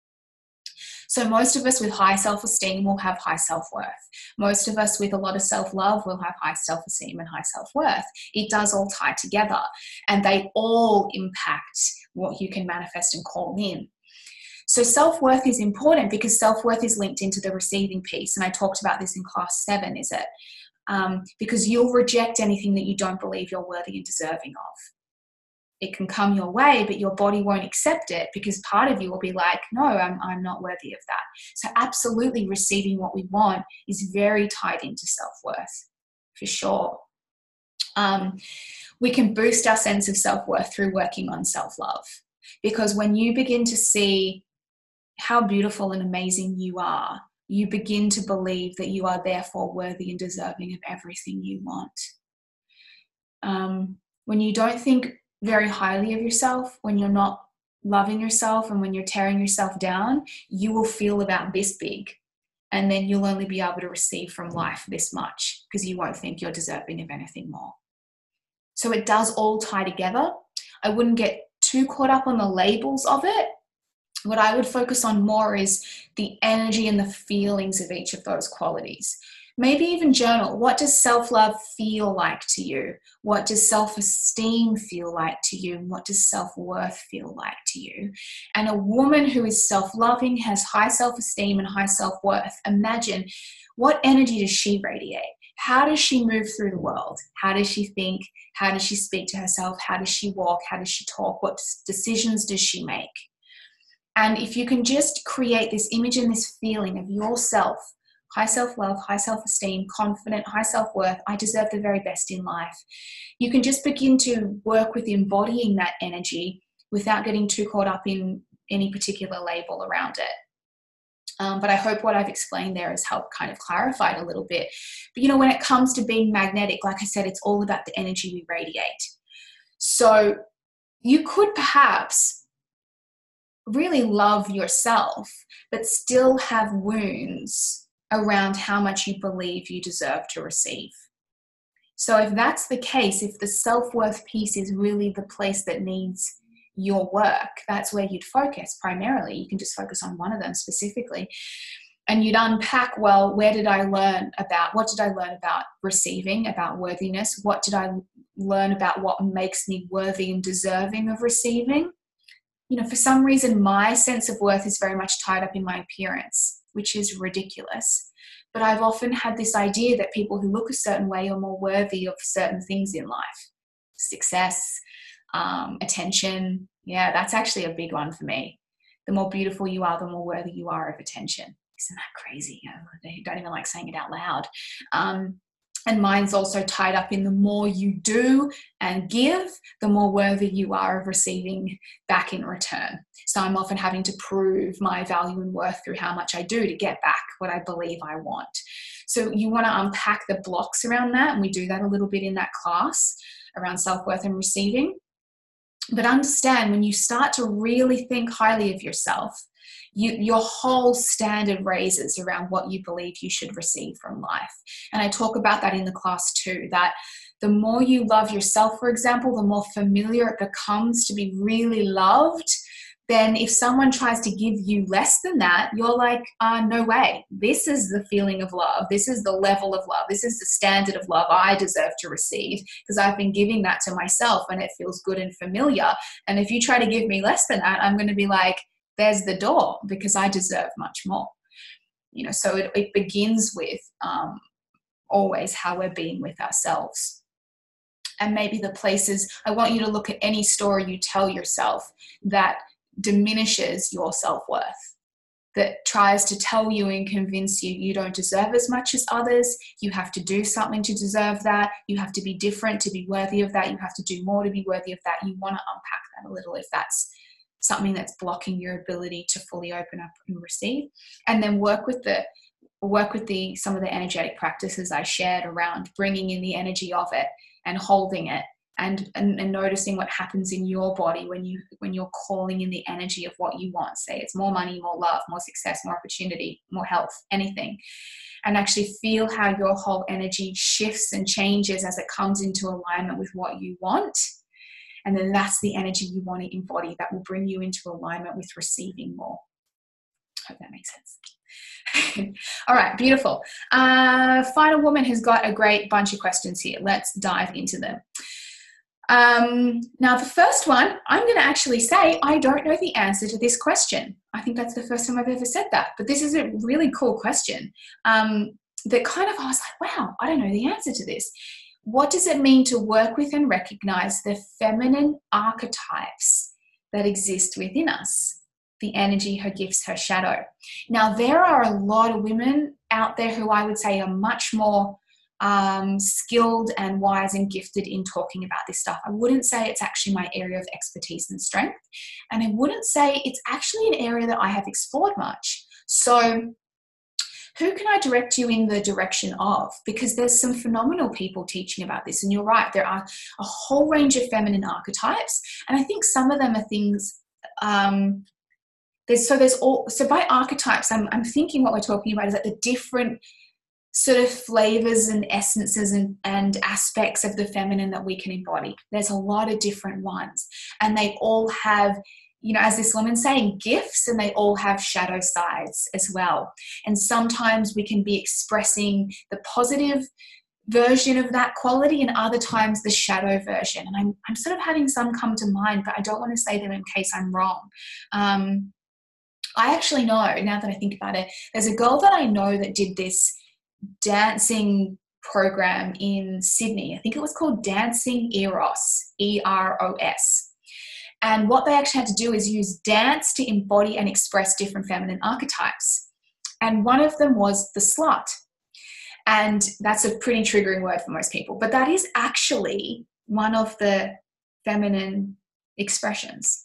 So most of us with high self-esteem will have high self-worth. Most of us with a lot of self-love will have high self-esteem and high self-worth. It does all tie together, and they all impact what you can manifest and call in. So self-worth is important because self-worth is linked into the receiving piece. And I talked about this in class seven, is it? Um, because you'll reject anything that you don't believe you're worthy and deserving of. It can come your way, but your body won't accept it because part of you will be like, no, I'm, I'm not worthy of that. So absolutely receiving what we want is very tied into self-worth, for sure. Um, we can boost our sense of self-worth through working on self-love, because when you begin to see how beautiful and amazing you are, you begin to believe that you are therefore worthy and deserving of everything you want. Um, when you don't think very highly of yourself, when you're not loving yourself and when you're tearing yourself down, you will feel about this big, and then you'll only be able to receive from life this much because you won't think you're deserving of anything more. So it does all tie together. I wouldn't get too caught up on the labels of it. What I would focus on more is the energy and the feelings of each of those qualities. Maybe even journal. What does self-love feel like to you? What does self-esteem feel like to you? And what does self-worth feel like to you? And a woman who is self-loving, has high self-esteem and high self-worth, imagine what energy does she radiate? How does she move through the world? How does she think? How does she speak to herself? How does she walk? How does she talk? What decisions does she make? And if you can just create this image and this feeling of yourself, high self-love, high self-esteem, confident, high self-worth, I deserve the very best in life. You can just begin to work with embodying that energy without getting too caught up in any particular label around it. Um, but I hope what I've explained there has helped kind of clarify it a little bit. But, you know, when it comes to being magnetic, like I said, it's all about the energy we radiate. So you could perhaps really love yourself, but still have wounds around how much you believe you deserve to receive. So if that's the case, if the self-worth piece is really the place that needs your work, that's where you'd focus primarily. You can just focus on one of them specifically. And you'd unpack, well, where did I learn about, what did I learn about receiving, about worthiness? What did I learn about what makes me worthy and deserving of receiving? You know, for some reason, my sense of worth is very much tied up in my appearance, which is ridiculous. But I've often had this idea that people who look a certain way are more worthy of certain things in life. Success, um, attention. Yeah, that's actually a big one for me. The more beautiful you are, the more worthy you are of attention. Isn't that crazy? They don't even like saying it out loud. Um, and mine's also tied up in the more you do and give, the more worthy you are of receiving back in return. So I'm often having to prove my value and worth through how much I do to get back what I believe I want. So you want to unpack the blocks around that, and we do that a little bit in that class around self-worth and receiving. But understand, when you start to really think highly of yourself, You, your whole standard raises around what you believe you should receive from life. And I talk about that in the class too, that the more you love yourself, for example, the more familiar it becomes to be really loved. Then if someone tries to give you less than that, you're like, uh, no way. This is the feeling of love. This is the level of love. This is the standard of love I deserve to receive, because I've been giving that to myself and it feels good and familiar. And if you try to give me less than that, I'm going to be like, there's the door, because I deserve much more. You know, so it, it begins with um, always how we're being with ourselves. And maybe the places, I want you to look at any story you tell yourself that diminishes your self-worth, that tries to tell you and convince you you don't deserve as much as others, you have to do something to deserve that, you have to be different to be worthy of that, you have to do more to be worthy of that. You want to unpack that a little if that's something that's blocking your ability to fully open up and receive. And then work with the work with the some of the energetic practices I shared around bringing in the energy of it and holding it, and, and and noticing what happens in your body when you when you're calling in the energy of what you want. Say it's more money, more love, more success, more opportunity, more health, anything. And actually feel how your whole energy shifts and changes as it comes into alignment with what you want. And then that's the energy you want to embody that will bring you into alignment with receiving more. Hope that makes sense. All right, beautiful. Uh, Final Woman has got a great bunch of questions here. Let's dive into them. Um, now, the first one, I'm going to actually say I don't know the answer to this question. I think that's the first time I've ever said that. But this is a really cool question um, that kind of, I was like, wow, I don't know the answer to this. What does it mean to work with and recognize the feminine archetypes that exist within us? The energy, her gifts, her shadow. Now, there are a lot of women out there who I would say are much more um, skilled and wise and gifted in talking about this stuff. I wouldn't say it's actually my area of expertise and strength. And I wouldn't say it's actually an area that I have explored much. So who can I direct you in the direction of? Because there's some phenomenal people teaching about this. And you're right, there are a whole range of feminine archetypes. And I think some of them are things, um, there's, so there's all, so by archetypes, I'm, I'm thinking what we're talking about is that the different sort of flavors and essences and, and aspects of the feminine that we can embody. There's a lot of different ones. And they all have, you know, as this woman's saying, gifts, and they all have shadow sides as well. And sometimes we can be expressing the positive version of that quality, and other times the shadow version. And I'm, I'm sort of having some come to mind, but I don't want to say them in case I'm wrong. Um, I actually know, now that I think about it, there's a girl that I know that did this dancing program in Sydney. I think it was called Dancing Eros, E R O S. And what they actually had to do is use dance to embody and express different feminine archetypes. And one of them was the slut. And that's a pretty triggering word for most people, but that is actually one of the feminine expressions.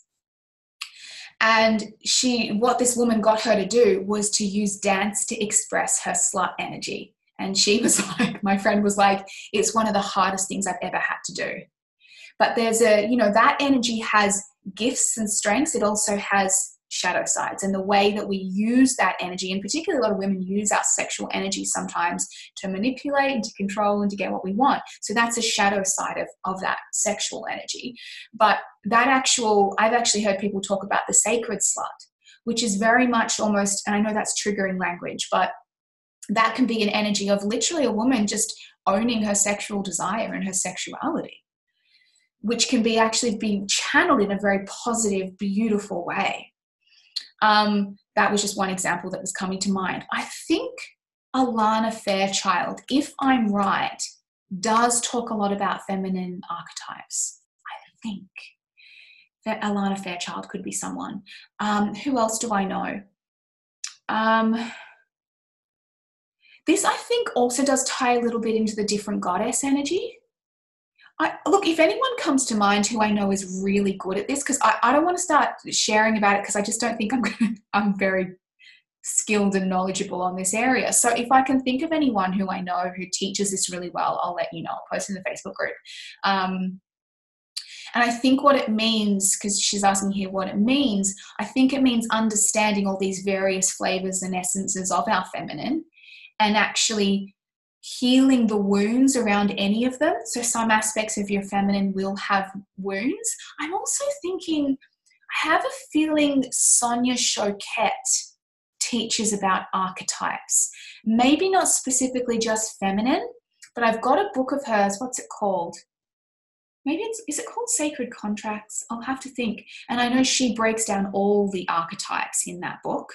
And she, what this woman got her to do was to use dance to express her slut energy. And she was like, my friend was like, it's one of the hardest things I've ever had to do. But there's a, you know, that energy has gifts and strengths. It also has shadow sides, and the way that we use that energy, and particularly a lot of women use our sexual energy sometimes to manipulate and to control and to get what we want. So that's a shadow side of, of that sexual energy. But that actual, I've actually heard people talk about the sacred slut, which is very much almost, and I know that's triggering language, but that can be an energy of literally a woman just owning her sexual desire and her sexuality, which can be actually being channeled in a very positive, beautiful way. Um, that was just one example that was coming to mind. I think Alana Fairchild, if I'm right, does talk a lot about feminine archetypes. I think that Alana Fairchild could be someone. Um, who else do I know? Um, This, I think, also does tie a little bit into the different goddess energy. I, look, if anyone comes to mind who I know is really good at this, because I, I don't want to start sharing about it because I just don't think I'm gonna, I'm very skilled and knowledgeable on this area. So if I can think of anyone who I know who teaches this really well, I'll let you know. I'll post in the Facebook group. Um, and I think what it means, because she's asking here what it means, I think it means understanding all these various flavors and essences of our feminine and actually healing the wounds around any of them. So some aspects of your feminine will have wounds. I'm also thinking, I have a feeling Sonia Choquette teaches about archetypes. Maybe not specifically just feminine, but I've got a book of hers. What's it called? Maybe it's, is it called Sacred Contracts? I'll have to think. And I know she breaks down all the archetypes in that book.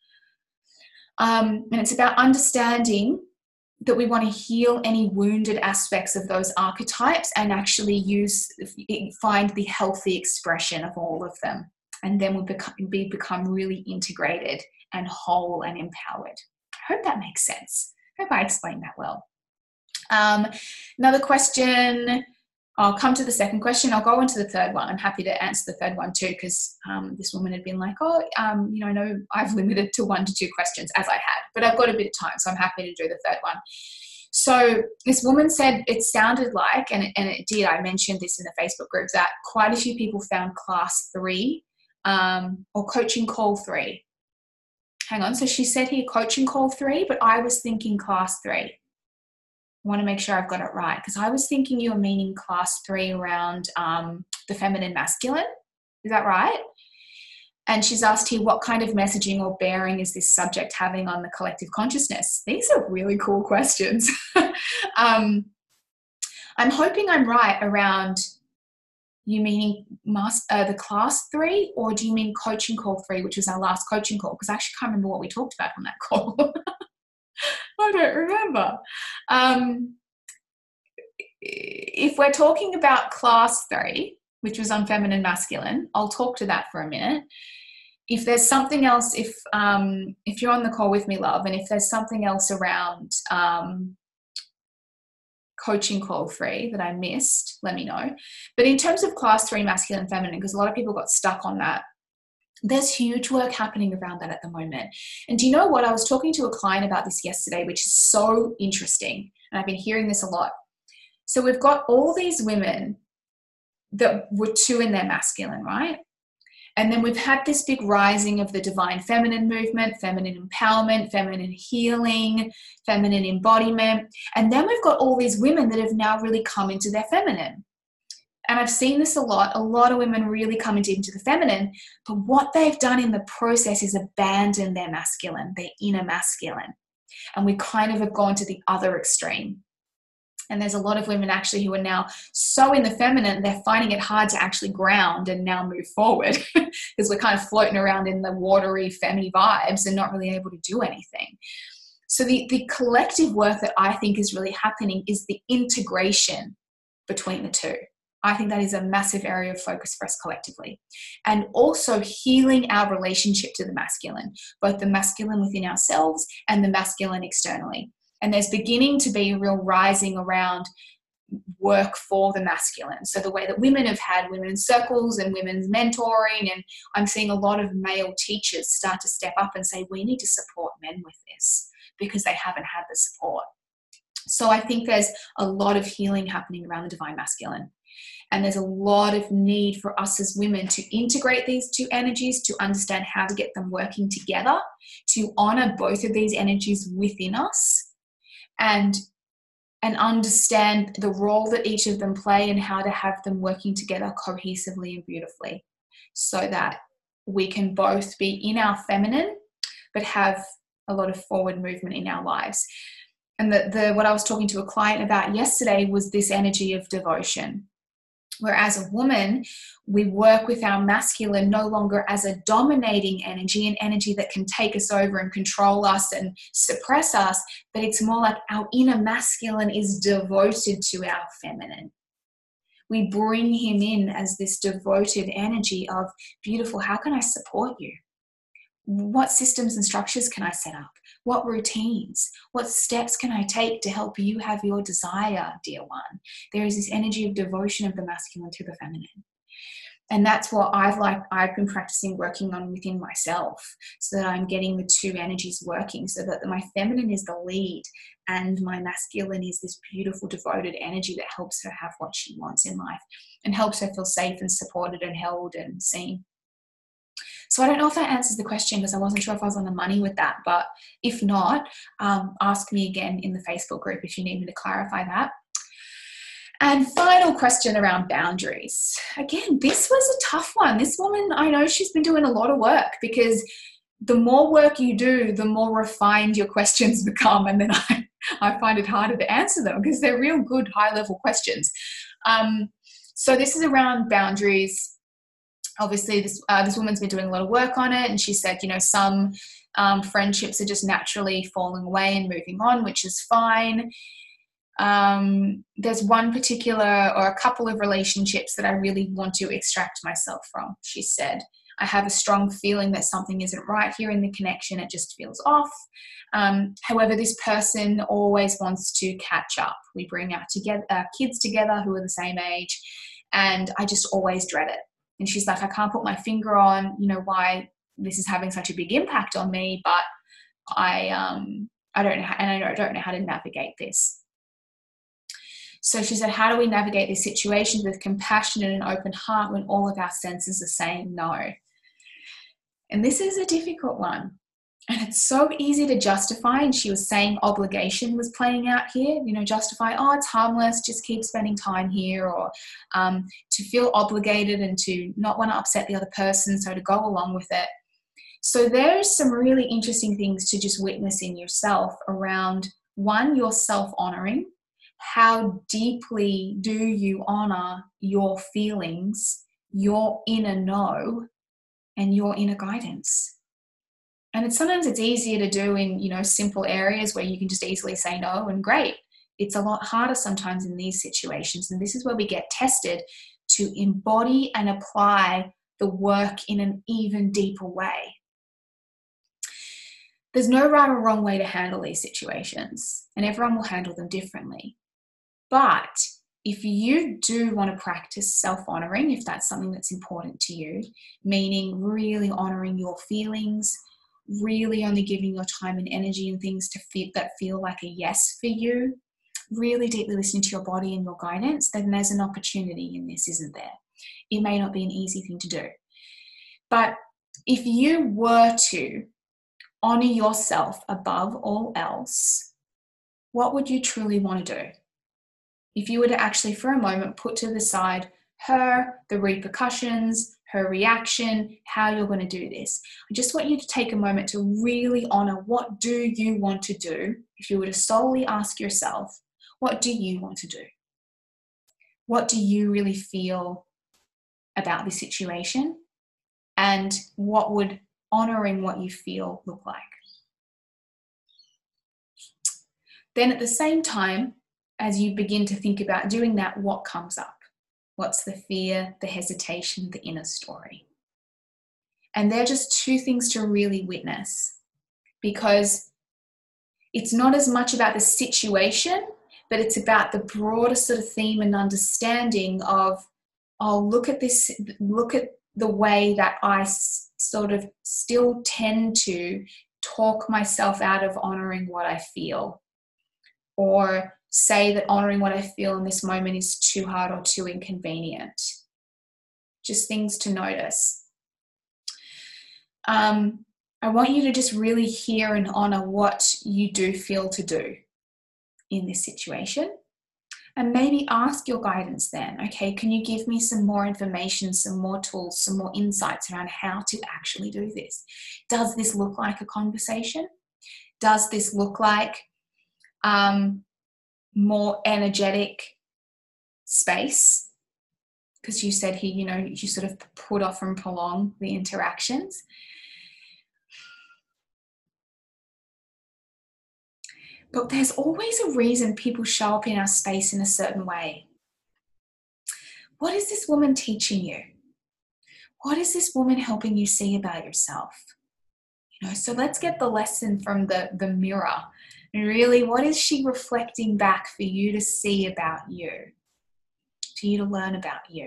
Um, and it's about understanding that we want to heal any wounded aspects of those archetypes and actually use, find the healthy expression of all of them. And then we'll become, be, become really integrated and whole and empowered. I hope that makes sense. I hope I explained that well. Um, another question. I'll come to the second question. I'll go into the third one. I'm happy to answer the third one too, because um, this woman had been like, oh, um, you know, I know I've limited to one to two questions, as I had, but I've got a bit of time, so I'm happy to do the third one. So this woman said it sounded like, and it, and it did, I mentioned this in the Facebook group, that quite a few people found class three um, or coaching call three. Hang on. So she said here coaching call three, but I was thinking class three. I want to make sure I've got it right, because I was thinking you were meaning class three around um, the feminine masculine. Is that right? And she's asked here, what kind of messaging or bearing is this subject having on the collective consciousness? These are really cool questions. um, I'm hoping I'm right around you meaning mass, uh, the class three, or do you mean coaching call three, which was our last coaching call? Because I actually can't remember what we talked about on that call. I don't remember. Um, if we're talking about class three, which was on feminine masculine, I'll talk to that for a minute. If there's something else, if um, if you're on the call with me, love, and if there's something else around um, coaching call three that I missed, let me know. But in terms of class three masculine and feminine, because a lot of people got stuck on that, there's huge work happening around that at the moment. And do you know what? I was talking to a client about this yesterday, which is so interesting. And I've been hearing this a lot. So we've got all these women that were two in their masculine, right? And then we've had this big rising of the divine feminine movement, feminine empowerment, feminine healing, feminine embodiment. And then we've got all these women that have now really come into their feminine. And I've seen this a lot. A lot of women really come into, into the feminine, but what they've done in the process is abandon their masculine, their inner masculine. And we kind of have gone to the other extreme. And there's a lot of women actually who are now so in the feminine, they're finding it hard to actually ground and now move forward because we're kind of floating around in the watery, femmy vibes and not really able to do anything. So the, the collective work that I think is really happening is the integration between the two. I think that is a massive area of focus for us collectively. And also healing our relationship to the masculine, both the masculine within ourselves and the masculine externally. And there's beginning to be a real rising around work for the masculine. So the way that women have had women's circles and women's mentoring, and I'm seeing a lot of male teachers start to step up and say, we need to support men with this because they haven't had the support. So I think there's a lot of healing happening around the divine masculine. And there's a lot of need for us as women to integrate these two energies, to understand how to get them working together, to honor both of these energies within us, and, and understand the role that each of them play and how to have them working together cohesively and beautifully so that we can both be in our feminine but have a lot of forward movement in our lives. And the, the what I was talking to a client about yesterday was this energy of devotion. Where as a woman, we work with our masculine no longer as a dominating energy, an energy that can take us over and control us and suppress us, but it's more like our inner masculine is devoted to our feminine. We bring him in as this devoted energy of, beautiful, how can I support you? What systems and structures can I set up? What routines? What steps can I take to help you have your desire, dear one? There is this energy of devotion of the masculine to the feminine. And that's what I've like I've been practicing working on within myself, so that I'm getting the two energies working, so that my feminine is the lead and my masculine is this beautiful devoted energy that helps her have what she wants in life and helps her feel safe and supported and held and seen. So I don't know if that answers the question, because I wasn't sure if I was on the money with that, but if not, um, ask me again in the Facebook group if you need me to clarify that. And final question around boundaries. Again, this was a tough one. This woman, I know she's been doing a lot of work, because the more work you do, the more refined your questions become. And then I, I find it harder to answer them, because they're real good high-level questions. Um, so this is around boundaries. Obviously, this uh, this woman's been doing a lot of work on it, and she said, you know, some um, friendships are just naturally falling away and moving on, which is fine. Um, there's one particular or a couple of relationships that I really want to extract myself from. She said, I have a strong feeling that something isn't right here in the connection. It just feels off. Um, however, this person always wants to catch up. We bring our together, our kids together who are the same age, and I just always dread it. And she's like, I can't put my finger on, you know, why this is having such a big impact on me, but I, um, I don't know, how, and I don't know how to navigate this. So she said, how do we navigate these situations with compassion and an open heart when all of our senses are saying no? And this is a difficult one. And it's so easy to justify. And she was saying obligation was playing out here, you know, justify, oh, it's harmless, just keep spending time here, or um, to feel obligated and to not want to upset the other person, so to go along with it. So there's some really interesting things to just witness in yourself around, one, your self-honoring. How deeply do you honor your feelings, your inner know, and your inner guidance? And it's sometimes it's easier to do in, you know, simple areas where you can just easily say no, and great. It's a lot harder sometimes in these situations. And this is where we get tested to embody and apply the work in an even deeper way. There's no right or wrong way to handle these situations, and everyone will handle them differently. But if you do want to practice self-honoring, if that's something that's important to you, meaning really honoring your feelings, really only giving your time and energy and things to feel, that feel like a yes for you, really deeply listening to your body and your guidance, then there's an opportunity in this, isn't there? It may not be an easy thing to do. But if you were to honor yourself above all else, what would you truly want to do? If you were to actually, for a moment, put to the side her, the repercussions, her reaction, how you're going to do this. I just want you to take a moment to really honor, what do you want to do? If you were to solely ask yourself, what do you want to do? What do you really feel about this situation? And what would honoring what you feel look like? Then at the same time, as you begin to think about doing that, what comes up? What's the fear, the hesitation, the inner story? And they're just two things to really witness, because it's not as much about the situation, but it's about the broader sort of theme and understanding of, oh, look at this, look at the way that I s- sort of still tend to talk myself out of honoring what I feel, or say that honoring what I feel in this moment is too hard or too inconvenient. Just things to notice. Um, I want you to just really hear and honor what you do feel to do in this situation. And maybe ask your guidance then, okay, can you give me some more information, some more tools, some more insights around how to actually do this? Does this look like a conversation? Does this look like um, more energetic space? Because you said here, you know, you sort of put off and prolong the interactions. But there's always a reason people show up in our space in a certain way. What is this woman teaching you? What is this woman helping you see about yourself? You know, so let's get the lesson from the, the mirror. And really, what is she reflecting back for you to see about you? For you to learn about you?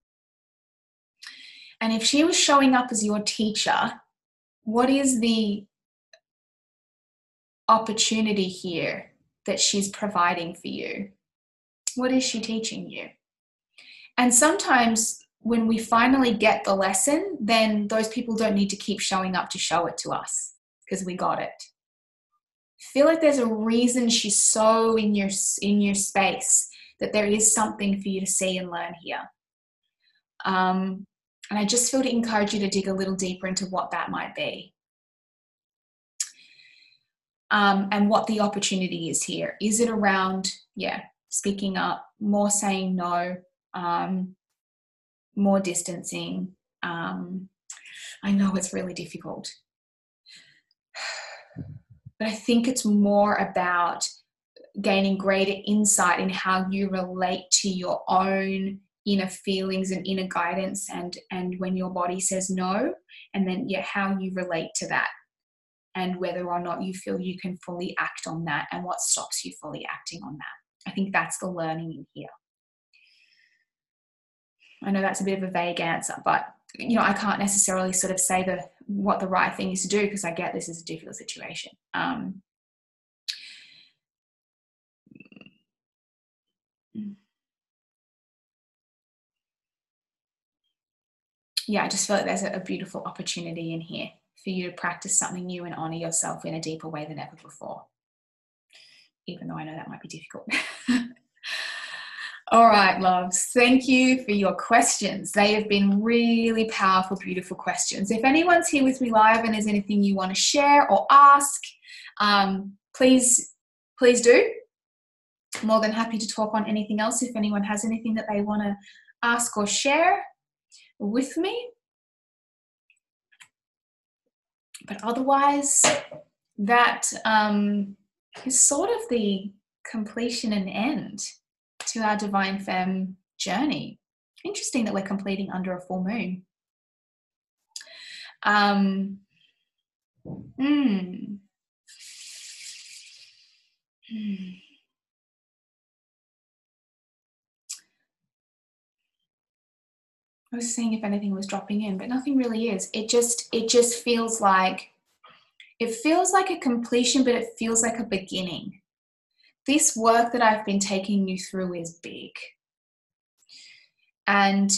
And if she was showing up as your teacher, what is the opportunity here that she's providing for you? What is she teaching you? And sometimes when we finally get the lesson, then those people don't need to keep showing up to show it to us because we got it. I feel like there's a reason she's so in your, in your space, that there is something for you to see and learn here. Um, and I just feel to encourage you to dig a little deeper into what that might be. Um, and what the opportunity is here. Is it around, yeah, speaking up, more saying no, um, more distancing? Um, I know it's really difficult. But I think it's more about gaining greater insight in how you relate to your own inner feelings and inner guidance, and, and when your body says no, and then, yeah, how you relate to that, and whether or not you feel you can fully act on that, and what stops you fully acting on that. I think that's the learning in here. I know that's a bit of a vague answer, but you know, I can't necessarily sort of say the what the right thing is to do, because I get this is a difficult situation. Um, yeah, I just feel like there's a, a beautiful opportunity in here for you to practice something new and honor yourself in a deeper way than ever before, even though I know that might be difficult. All right, loves, thank you for your questions. They have been really powerful, beautiful questions. If anyone's here with me live and there's anything you want to share or ask, um, please, please do. I'm more than happy to talk on anything else if anyone has anything that they want to ask or share with me. But otherwise, that um, is sort of the completion and end to our Divine Femme journey. Interesting that we're completing under a full moon. Um, mm, mm. I was seeing if anything was dropping in, but nothing really is. It just, it just feels like, it feels like a completion, but it feels like a beginning. This work that I've been taking you through is big. And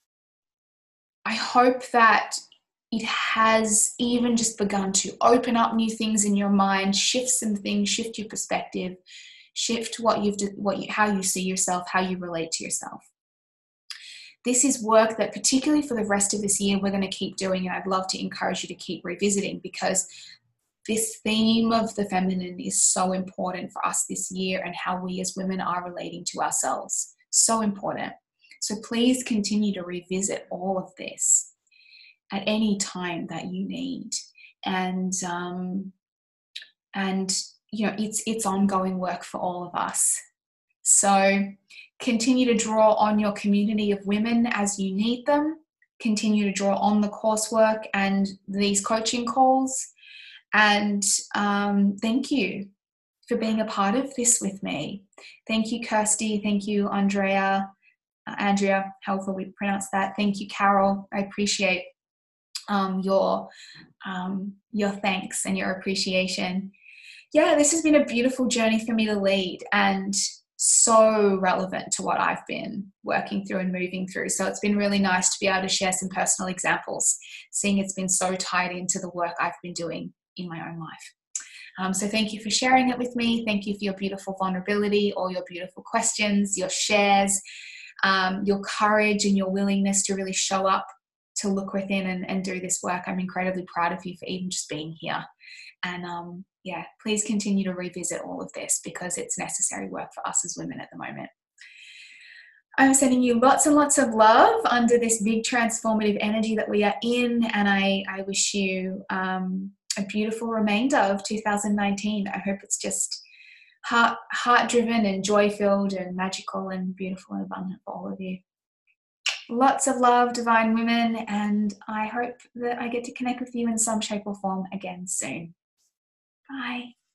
I hope that it has even just begun to open up new things in your mind, shift some things, shift your perspective, shift what you've, what you, how you see yourself, how you relate to yourself. This is work that particularly for the rest of this year, we're going to keep doing, and I'd love to encourage you to keep revisiting, because this theme of the feminine is so important for us this year, and how we as women are relating to ourselves. So important. So please continue to revisit all of this at any time that you need. And, um, and you know, it's, it's ongoing work for all of us. So continue to draw on your community of women as you need them. Continue to draw on the coursework and these coaching calls. And um, thank you for being a part of this with me. Thank you, Kirsty. Thank you, Andrea. Uh, Andrea, however we pronounce that. Thank you, Carol. I appreciate um, your, um, your thanks and your appreciation. Yeah, this has been a beautiful journey for me to lead, and so relevant to what I've been working through and moving through. So it's been really nice to be able to share some personal examples, seeing it's been so tied into the work I've been doing in my own life. Um, so thank you for sharing it with me. Thank you for your beautiful vulnerability, all your beautiful questions, your shares, um, your courage and your willingness to really show up, to look within and, and do this work. I'm incredibly proud of you for even just being here. And um, yeah, please continue to revisit all of this, because it's necessary work for us as women at the moment. I'm sending you lots and lots of love under this big transformative energy that we are in. And I, I wish you um, a beautiful remainder of two thousand nineteen. I hope it's just heart, heart-driven and joy-filled and magical and beautiful and abundant for all of you. Lots of love, divine women, and I hope that I get to connect with you in some shape or form again soon. Bye.